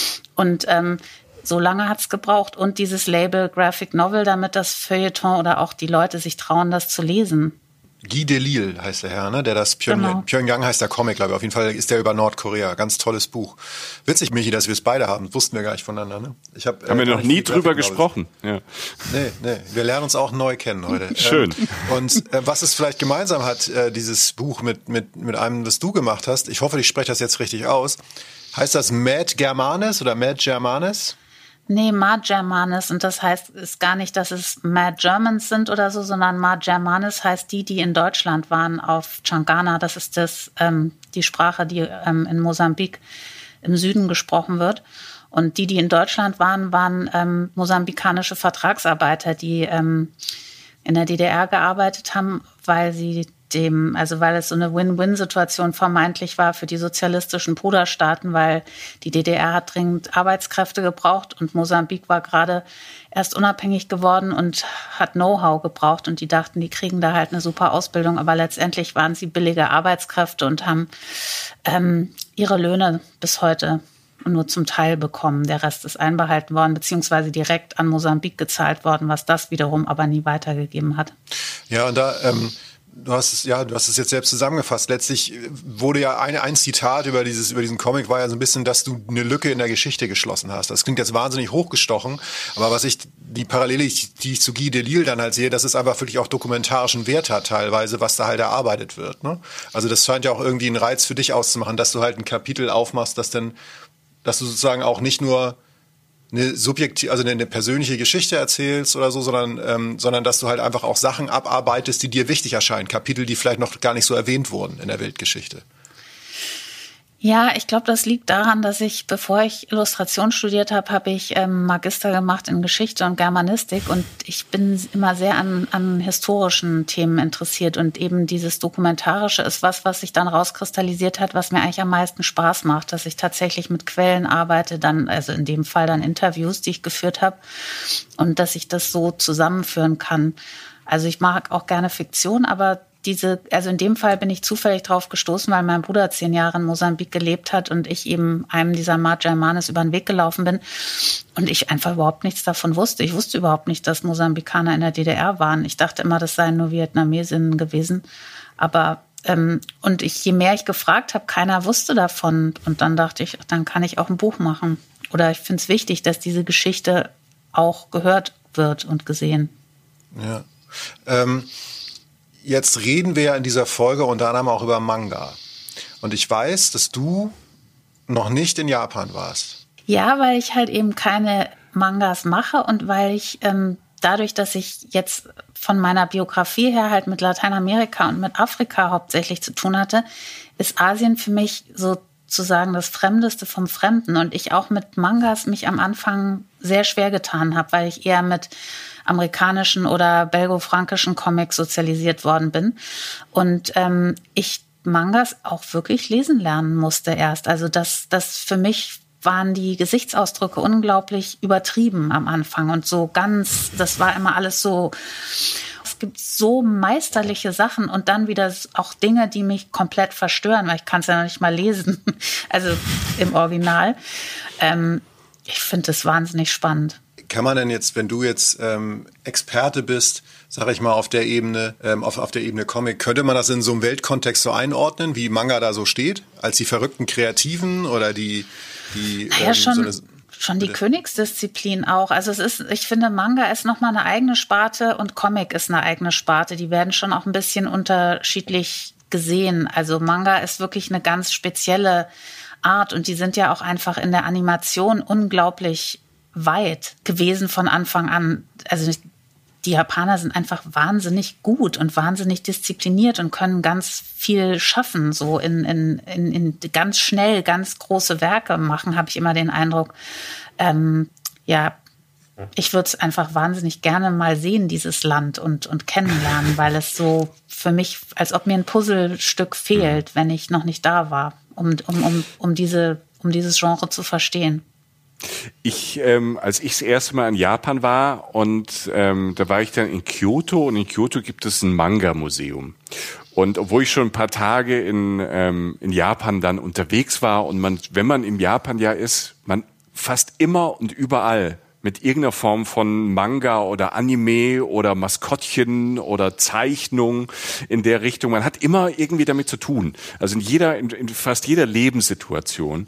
[SPEAKER 5] Und ähm, so lange hat's gebraucht. Und dieses Label Graphic Novel, damit das Feuilleton oder auch die Leute sich trauen, das zu lesen.
[SPEAKER 3] Guy Delisle heißt der Herr, ne? Der das Pyong-
[SPEAKER 5] Genau.
[SPEAKER 3] Pyongyang heißt der Comic, glaube ich. Auf jeden Fall ist der über Nordkorea. Ganz tolles Buch. Witzig, Michi, dass wir es beide haben. Wussten wir gar nicht voneinander, ne? Ich hab,
[SPEAKER 2] Haben
[SPEAKER 3] äh,
[SPEAKER 2] wir noch
[SPEAKER 3] gar
[SPEAKER 2] nie
[SPEAKER 3] nicht viel
[SPEAKER 2] drüber
[SPEAKER 3] Graphic
[SPEAKER 2] gesprochen. Ja.
[SPEAKER 3] Nee, nee. Wir lernen uns auch neu kennen heute.
[SPEAKER 2] Schön.
[SPEAKER 3] Ähm, und äh, was es vielleicht gemeinsam hat, äh, dieses Buch mit, mit, mit einem, das du gemacht hast, ich hoffe, ich spreche das jetzt richtig aus. Heißt das Mad Germanes oder Mad Germanes?
[SPEAKER 5] Nee, Mad Germanes. Und das heißt, ist gar nicht, dass es Mad Germans sind oder so, sondern Mad Germanes heißt die, die in Deutschland waren auf Changana. Das ist das, ähm, die Sprache, die ähm, in Mosambik im Süden gesprochen wird. Und die, die in Deutschland waren, waren ähm, mosambikanische Vertragsarbeiter, die ähm, in der D D R gearbeitet haben, weil sie dem, also weil es so eine Win-Win-Situation vermeintlich war für die sozialistischen Bruderstaaten, weil die D D R hat dringend Arbeitskräfte gebraucht und Mosambik war gerade erst unabhängig geworden und hat Know-how gebraucht und die dachten, die kriegen da halt eine super Ausbildung, aber letztendlich waren sie billige Arbeitskräfte und haben ähm, ihre Löhne bis heute nur zum Teil bekommen. Der Rest ist einbehalten worden, beziehungsweise direkt an Mosambik gezahlt worden, was das wiederum aber nie weitergegeben hat.
[SPEAKER 3] Ja, und da, ähm, du hast es, ja, du hast es jetzt selbst zusammengefasst. Letztlich wurde ja ein, ein Zitat über dieses, über diesen Comic war ja so ein bisschen, dass du eine Lücke in der Geschichte geschlossen hast. Das klingt jetzt wahnsinnig hochgestochen, aber was ich, die Parallele, die ich zu Guy Delisle dann halt sehe, dass es einfach wirklich auch dokumentarischen Wert hat teilweise, was da halt erarbeitet wird, ne? Also das scheint ja auch irgendwie einen Reiz für dich auszumachen, dass du halt ein Kapitel aufmachst, das dann, dass du sozusagen auch nicht nur eine subjektive, also eine persönliche Geschichte erzählst oder so, sondern, ähm, sondern dass du halt einfach auch Sachen abarbeitest, die dir wichtig erscheinen. Kapitel, die vielleicht noch gar nicht so erwähnt wurden in der Weltgeschichte.
[SPEAKER 5] Ja, ich glaube, das liegt daran, dass ich, bevor ich Illustration studiert habe, habe ich ähm, Magister gemacht in Geschichte und Germanistik und ich bin immer sehr an, an historischen Themen interessiert und eben dieses Dokumentarische ist was, was sich dann rauskristallisiert hat, was mir eigentlich am meisten Spaß macht, dass ich tatsächlich mit Quellen arbeite, dann, also in dem Fall dann Interviews, die ich geführt habe und dass ich das so zusammenführen kann. Also ich mag auch gerne Fiktion, aber diese, also in dem Fall bin ich zufällig drauf gestoßen, weil mein Bruder zehn Jahre in Mosambik gelebt hat und ich eben einem dieser Mad Germanes über den Weg gelaufen bin und ich einfach überhaupt nichts davon wusste. Ich wusste überhaupt nicht, dass Mosambikaner in der D D R waren. Ich dachte immer, das seien nur Vietnamesinnen gewesen. Aber ähm, und ich, je mehr ich gefragt habe, keiner wusste davon. Und dann dachte ich, dann kann ich auch ein Buch machen. Oder ich finde es wichtig, dass diese Geschichte auch gehört wird und gesehen.
[SPEAKER 3] Ja. Ähm Jetzt reden wir ja in dieser Folge unter anderem auch über Manga. Und ich weiß, dass du noch nicht in Japan warst.
[SPEAKER 5] Ja, weil ich halt eben keine Mangas mache und weil ich ähm, dadurch, dass ich jetzt von meiner Biografie her halt mit Lateinamerika und mit Afrika hauptsächlich zu tun hatte, ist Asien für mich sozusagen das Fremdeste vom Fremden. Und ich auch mit Mangas mich am Anfang sehr schwer getan habe, weil ich eher mit amerikanischen oder belgo-frankischen Comics sozialisiert worden bin. Und ähm, ich Mangas auch wirklich lesen lernen musste erst. Also das, das für mich waren die Gesichtsausdrücke unglaublich übertrieben am Anfang und so ganz, das war immer alles so, es gibt so meisterliche Sachen und dann wieder auch Dinge, die mich komplett verstören, weil ich kann es ja noch nicht mal lesen, also im Original. Ähm, ich finde das wahnsinnig spannend.
[SPEAKER 3] kann man denn jetzt, wenn du jetzt ähm, Experte bist, sag ich mal, auf der Ebene, ähm, auf, auf der Ebene Comic, könnte man das in so einem Weltkontext so einordnen, wie Manga da so steht? Als die verrückten Kreativen oder die, die
[SPEAKER 5] naja,
[SPEAKER 3] ähm,
[SPEAKER 5] schon,
[SPEAKER 3] so eine,
[SPEAKER 5] schon die Königsdisziplin auch. Also es ist, ich finde, Manga ist nochmal eine eigene Sparte und Comic ist eine eigene Sparte. Die werden schon auch ein bisschen unterschiedlich gesehen. Also Manga ist wirklich eine ganz spezielle Art und die sind ja auch einfach in der Animation unglaublich weit gewesen von Anfang an. Also die Japaner sind einfach wahnsinnig gut und wahnsinnig diszipliniert und können ganz viel schaffen, so in, in, in, in ganz schnell ganz große Werke machen, habe ich immer den Eindruck. Ähm, ja, ich würde es einfach wahnsinnig gerne mal sehen, dieses Land und, und kennenlernen, weil es so für mich, als ob mir ein Puzzlestück fehlt, wenn ich noch nicht da war, um, um, um, um, diese, um dieses Genre zu verstehen.
[SPEAKER 2] Ich, ähm, als ich das erste Mal in Japan war und ähm, da war ich dann in Kyoto und in Kyoto gibt es ein Manga-Museum. Und obwohl ich schon ein paar Tage in, ähm, in Japan dann unterwegs war und man, wenn man in Japan ja ist, man fast immer und überall mit irgendeiner Form von Manga oder Anime oder Maskottchen oder Zeichnung in der Richtung. Man hat immer irgendwie damit zu tun. Also in jeder, in, in fast jeder Lebenssituation.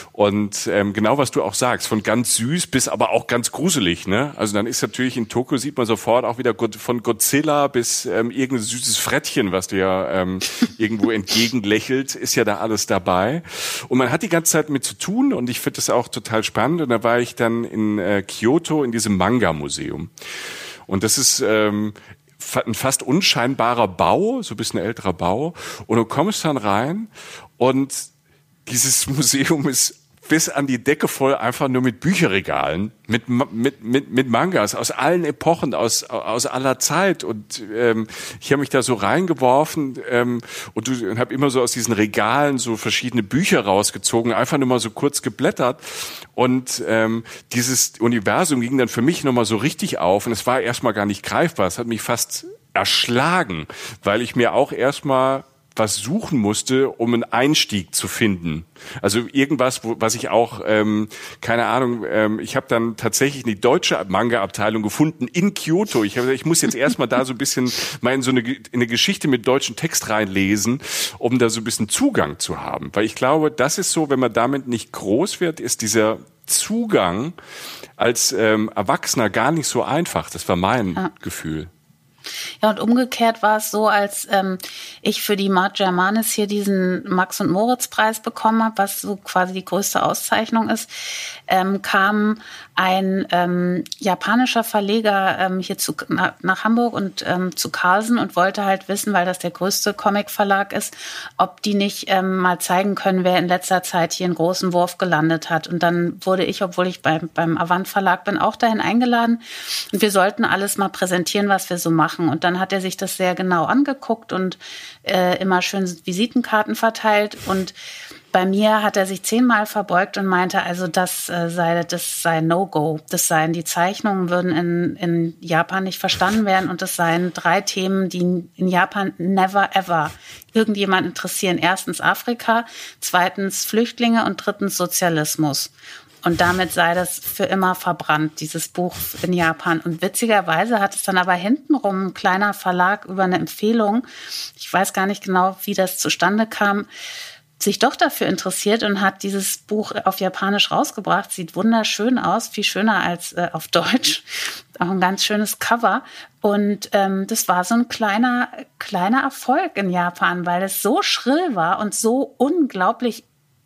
[SPEAKER 2] Und ähm, genau was du auch sagst, von ganz süß bis aber auch ganz gruselig, ne? Also dann ist natürlich in Tokio sieht man sofort auch wieder von Godzilla bis ähm, irgendein süßes Frettchen, was dir ähm, irgendwo entgegenlächelt, ist ja da alles dabei. Und man hat die ganze Zeit mit zu tun und ich finde das auch total spannend. Und da war ich dann in äh, Kyoto in diesem Manga-Museum. Und das ist ähm, ein fast unscheinbarer Bau, so ein bisschen älterer Bau. Und du kommst dann rein und dieses Museum ist bis an die Decke voll einfach nur mit Bücherregalen, mit mit mit mit Mangas aus allen Epochen, aus aus aller Zeit. Und ähm, ich habe mich da so reingeworfen ähm, und du habe immer so aus diesen Regalen so verschiedene Bücher rausgezogen, einfach nur mal so kurz geblättert. Und ähm, dieses Universum ging dann für mich nochmal so richtig auf und es war erstmal gar nicht greifbar. Es hat mich fast erschlagen, weil ich mir auch erstmal was suchen musste, um einen Einstieg zu finden. Also irgendwas, wo, was ich auch, ähm, keine Ahnung, ähm, ich habe dann tatsächlich die deutsche Manga-Abteilung gefunden in Kyoto. Ich, hab, ich muss jetzt erstmal da so ein bisschen mal in so eine, in eine Geschichte mit deutschen Text reinlesen, um da so ein bisschen Zugang zu haben. Weil ich glaube, das ist so, wenn man damit nicht groß wird, ist dieser Zugang als ähm, Erwachsener gar nicht so einfach. Das war mein ja. Gefühl.
[SPEAKER 5] Ja, und umgekehrt war es so, als ähm, ich für die Mart Germanis hier diesen Max- und Moritz-Preis bekommen habe, was so quasi die größte Auszeichnung ist, ähm, kam ein ähm, japanischer Verleger ähm, hier zu, na, nach Hamburg und ähm, zu Carlsen und wollte halt wissen, weil das der größte Comic-Verlag ist, ob die nicht ähm, mal zeigen können, wer in letzter Zeit hier einen großen Wurf gelandet hat. Und dann wurde ich, obwohl ich beim, beim Avant Verlag bin, auch dahin eingeladen. Und wir sollten alles mal präsentieren, was wir so machen. Und dann hat er sich das sehr genau angeguckt und äh, immer schön Visitenkarten verteilt. Und bei mir hat er sich zehnmal verbeugt und meinte, also das äh, sei das sei No-Go. Das seien die Zeichnungen würden in, in Japan nicht verstanden werden und das seien drei Themen, die in Japan never ever irgendjemand interessieren. Erstens Afrika, zweitens Flüchtlinge und drittens Sozialismus. Und damit sei das für immer verbrannt, dieses Buch in Japan. Und witzigerweise hat es dann aber hintenrum ein kleiner Verlag über eine Empfehlung, ich weiß gar nicht genau, wie das zustande kam, sich doch dafür interessiert und hat dieses Buch auf Japanisch rausgebracht. Sieht wunderschön aus, viel schöner als äh, auf Deutsch. Auch ein ganz schönes Cover. Und ähm, das war so ein kleiner, kleiner Erfolg in Japan, weil es so schrill war und so unglaublich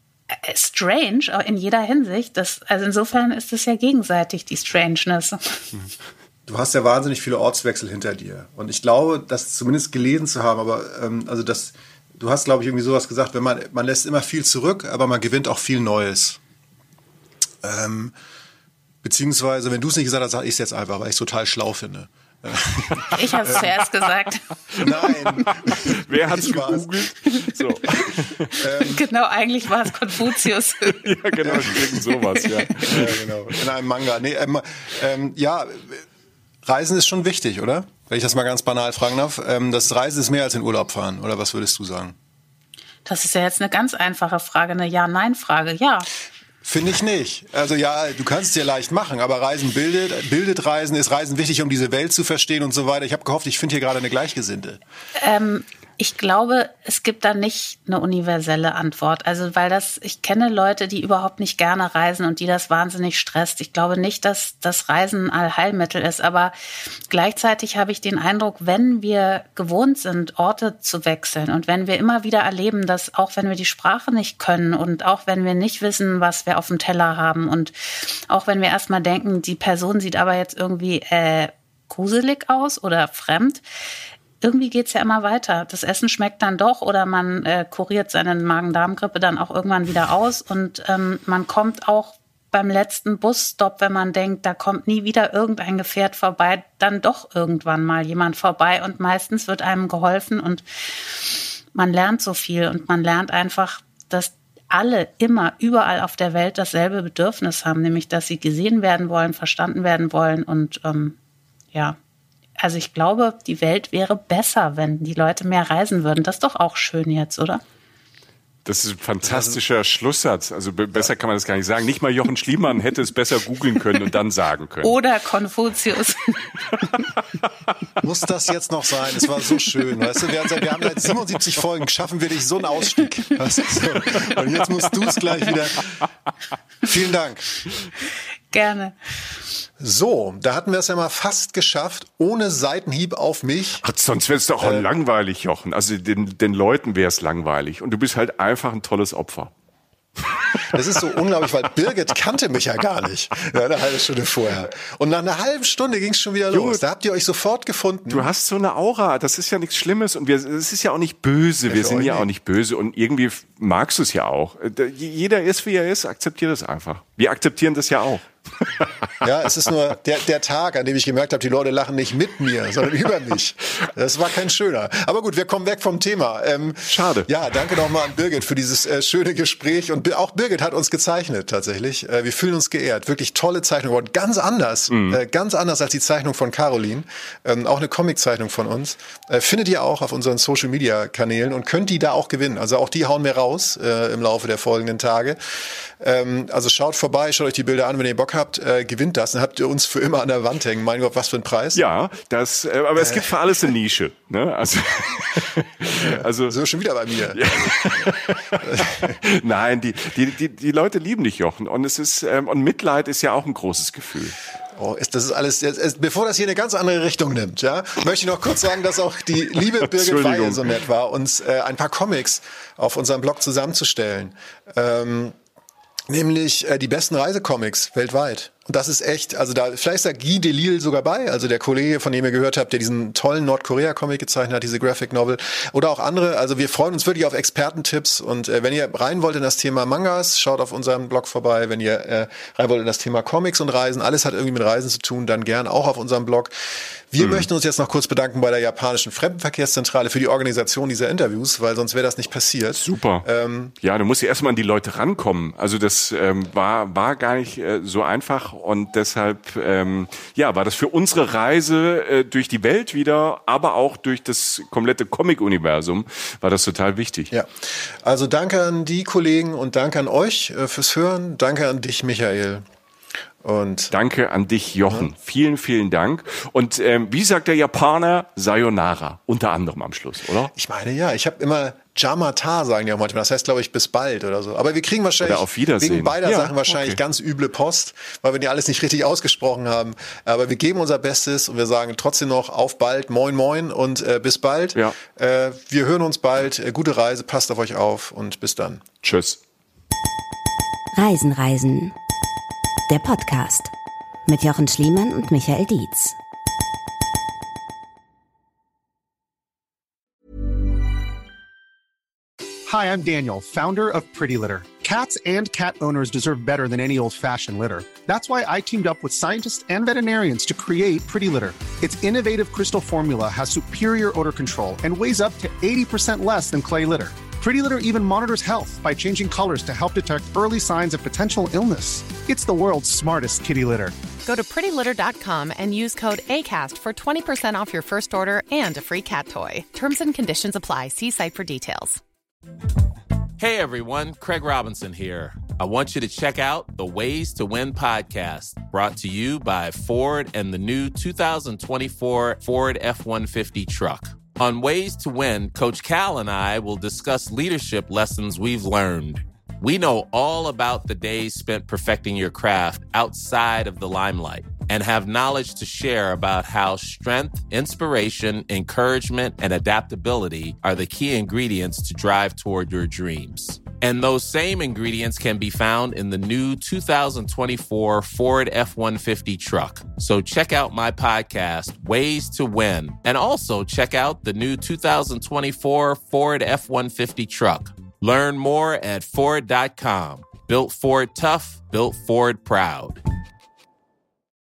[SPEAKER 5] strange in jeder Hinsicht. Das, also insofern ist es ja gegenseitig, die Strangeness.
[SPEAKER 3] Du hast ja wahnsinnig viele Ortswechsel hinter dir. Und ich glaube, das zumindest gelesen zu haben, aber ähm, also das, du hast, glaube ich, irgendwie sowas gesagt, wenn man, man lässt immer viel zurück, aber man gewinnt auch viel Neues. Ähm, beziehungsweise, wenn du es nicht gesagt hast, sage ich es jetzt einfach, weil ich es total schlau finde.
[SPEAKER 5] Ich habe es zuerst gesagt.
[SPEAKER 3] Nein.
[SPEAKER 2] Wer hat es gegoogelt? So.
[SPEAKER 5] Ähm, genau, eigentlich war es Konfuzius.
[SPEAKER 2] Ja, genau, irgend sowas, ja.
[SPEAKER 3] Ja, genau. In einem Manga. Nee, ähm, ähm, ja, Reisen ist schon wichtig, oder? Wenn ich das mal ganz banal fragen darf. Ähm, das Reisen ist mehr als in Urlaub fahren, oder was würdest du sagen?
[SPEAKER 5] Das ist ja jetzt eine ganz einfache Frage, eine Ja-Nein-Frage, ja.
[SPEAKER 3] Finde ich nicht. Also ja, du kannst es dir leicht machen, aber Reisen bildet, bildet Reisen, ist Reisen wichtig, um diese Welt zu verstehen und so weiter. Ich habe gehofft, ich finde hier gerade eine Gleichgesinnte.
[SPEAKER 5] Ähm, ich glaube, es gibt da nicht eine universelle Antwort. Also weil das, ich kenne Leute, die überhaupt nicht gerne reisen und die das wahnsinnig stresst. Ich glaube nicht, dass das Reisen ein Allheilmittel ist, aber gleichzeitig habe ich den Eindruck, wenn wir gewohnt sind, Orte zu wechseln und wenn wir immer wieder erleben, dass auch wenn wir die Sprache nicht können und auch wenn wir nicht wissen, was wir auf dem Teller haben und auch wenn wir erstmal denken, die Person sieht aber jetzt irgendwie äh, gruselig aus oder fremd, irgendwie geht's ja immer weiter. Das Essen schmeckt dann doch oder man äh, kuriert seine Magen-Darm-Grippe dann auch irgendwann wieder aus und ähm, man kommt auch beim letzten Busstopp, wenn man denkt, da kommt nie wieder irgendein Gefährt vorbei, dann doch irgendwann mal jemand vorbei und meistens wird einem geholfen und man lernt so viel und man lernt einfach, dass alle immer überall auf der Welt dasselbe Bedürfnis haben, nämlich dass sie gesehen werden wollen, verstanden werden wollen und ähm, ja, also ich glaube, die Welt wäre besser, wenn die Leute mehr reisen würden. Das ist doch auch schön jetzt, oder?
[SPEAKER 2] Das ist ein fantastischer also, Schlusssatz. Also be- besser kann man das gar nicht sagen. Nicht mal Jochen Schliemann hätte es besser googeln können und dann sagen können.
[SPEAKER 5] Oder Konfuzius.
[SPEAKER 3] Muss das jetzt noch sein? Es war so schön. Weißt du, wir haben seit, wir haben seit siebenundsiebzig Folgen, schaffen wir dich so einen Ausstieg. Weißt du, so. Und jetzt musst du es gleich wieder. Vielen Dank.
[SPEAKER 5] Gerne.
[SPEAKER 3] So, da hatten wir es ja mal fast geschafft, ohne Seitenhieb auf mich.
[SPEAKER 2] Ach, sonst wäre es doch auch äh, langweilig, Jochen. Also den, den Leuten wäre es langweilig. Und du bist halt einfach ein tolles Opfer.
[SPEAKER 3] Das ist so unglaublich, weil Birgit kannte mich ja gar nicht. Ja, eine halbe Stunde vorher. Und nach einer halben Stunde ging es schon wieder los. Da habt ihr euch sofort gefunden.
[SPEAKER 2] Du hast so eine Aura. Das ist ja nichts Schlimmes. Und wir, es ist ja auch nicht böse. Ja, wir sind ja nicht. auch nicht böse. Und irgendwie magst du es ja auch. Jeder ist, wie er ist. Akzeptier das einfach. Wir akzeptieren das ja auch.
[SPEAKER 3] Ja, es ist nur der, der Tag, an dem ich gemerkt habe, die Leute lachen nicht mit mir, sondern über mich. Das war kein schöner. Aber gut, wir kommen weg vom Thema. Ähm,
[SPEAKER 2] Schade.
[SPEAKER 3] Ja, danke nochmal an Birgit für dieses äh, schöne Gespräch. Und auch Birgit hat uns gezeichnet, tatsächlich. Äh, wir fühlen uns geehrt. Wirklich tolle Zeichnung geworden. Ganz anders. Mhm. Äh, ganz anders als die Zeichnung von Caroline. Ähm, auch eine Comiczeichnung von uns. Äh, findet ihr auch auf unseren Social-Media-Kanälen und könnt die da auch gewinnen. Also auch die hauen wir raus äh, im Laufe der folgenden Tage. Ähm, also schaut vorbei, schaut euch die Bilder an, wenn ihr Bock habt, äh, gewinnt das. Dann habt ihr uns für immer an der Wand hängen. Mein Gott, was für ein Preis.
[SPEAKER 2] Ja, das, äh, aber es gibt für alles eine Nische. Ne? Also, also
[SPEAKER 3] so schon wieder bei mir.
[SPEAKER 2] Ja. Nein, die, die, die, die Leute lieben dich, Jochen. Und es ist, ähm, und Mitleid ist ja auch ein großes Gefühl.
[SPEAKER 3] Oh, ist, das ist alles, jetzt, ist, bevor das hier eine ganz andere Richtung nimmt, ja, möchte ich noch kurz sagen, dass auch die liebe Birgit Weil so nett war, uns äh, ein paar Comics auf unserem Blog zusammenzustellen. Ähm, Nämlich äh, die besten Reisecomics weltweit. Und das ist echt, also da, vielleicht ist da Guy Delisle sogar bei, also der Kollege, von dem ihr gehört habt, der diesen tollen Nordkorea-Comic gezeichnet hat, diese Graphic Novel. Oder auch andere, also wir freuen uns wirklich auf Expertentipps. Und äh, wenn ihr rein wollt in das Thema Mangas, schaut auf unserem Blog vorbei. Wenn ihr äh, rein wollt in das Thema Comics und Reisen, alles hat irgendwie mit Reisen zu tun, dann gern auch auf unserem Blog. Wir hm. möchten uns jetzt noch kurz bedanken bei der japanischen Fremdenverkehrszentrale für die Organisation dieser Interviews, weil sonst wäre das nicht passiert.
[SPEAKER 2] Super. Ähm, ja, du musst ja erstmal an die Leute rankommen. Also das ähm, war, war gar nicht äh, so einfach. Und deshalb ähm, ja, war das für unsere Reise äh, durch die Welt wieder, aber auch durch das komplette Comic-Universum, war das total wichtig.
[SPEAKER 3] Ja, also danke an die Kollegen und danke an euch äh, fürs Hören. Danke an dich, Michael. Und
[SPEAKER 2] danke an dich, Jochen. Ja. Vielen, vielen Dank. Und ähm, wie sagt der Japaner? Sayonara, unter anderem am Schluss, oder?
[SPEAKER 3] Ich meine, ja. Ich habe immer Jamata, sagen die auch manchmal. Das heißt, glaube ich, bis bald oder so. Aber wir kriegen wahrscheinlich
[SPEAKER 2] oder auf Wiedersehen.
[SPEAKER 3] Wegen beider
[SPEAKER 2] ja,
[SPEAKER 3] Sachen wahrscheinlich okay. ganz üble Post, weil wir die alles nicht richtig ausgesprochen haben. Aber wir geben unser Bestes und wir sagen trotzdem noch auf bald, moin moin und äh, bis bald.
[SPEAKER 2] Ja.
[SPEAKER 3] Äh, wir hören uns bald. Äh, gute Reise, passt auf euch auf und bis dann.
[SPEAKER 2] Tschüss.
[SPEAKER 1] Reisen, Reisen. Der Podcast mit Jochen Schliemann und Michael Dietz.
[SPEAKER 6] Hi, I'm Daniel, founder of Pretty Litter. Cats and cat owners deserve better than any old-fashioned litter. That's why I teamed up with scientists and veterinarians to create Pretty Litter. Its innovative crystal formula has superior odor control and weighs up to eighty percent less than clay litter. Pretty Litter even monitors health by changing colors to help detect early signs of potential illness. It's the world's smartest kitty litter.
[SPEAKER 7] Go to pretty litter dot com and use code ACAST for twenty percent off your first order and a free cat toy. Terms and conditions apply. See site for details.
[SPEAKER 8] Hey everyone, Craig Robinson here. I want you to check out the Ways to Win podcast, brought to you by Ford and the new two thousand twenty-four Ford F one fifty truck. On Ways to Win, Coach Cal and I will discuss leadership lessons we've learned. We know all about the days spent perfecting your craft outside of the limelight and have knowledge to share about how strength, inspiration, encouragement, and adaptability are the key ingredients to drive toward your dreams. And those same ingredients can be found in the new two thousand twenty-four Ford F one fifty truck. So check out my podcast, Ways to Win, and also check out the new two thousand twenty-four Ford F one fifty truck. Learn more at Ford dot com. Built Ford tough, built Ford proud.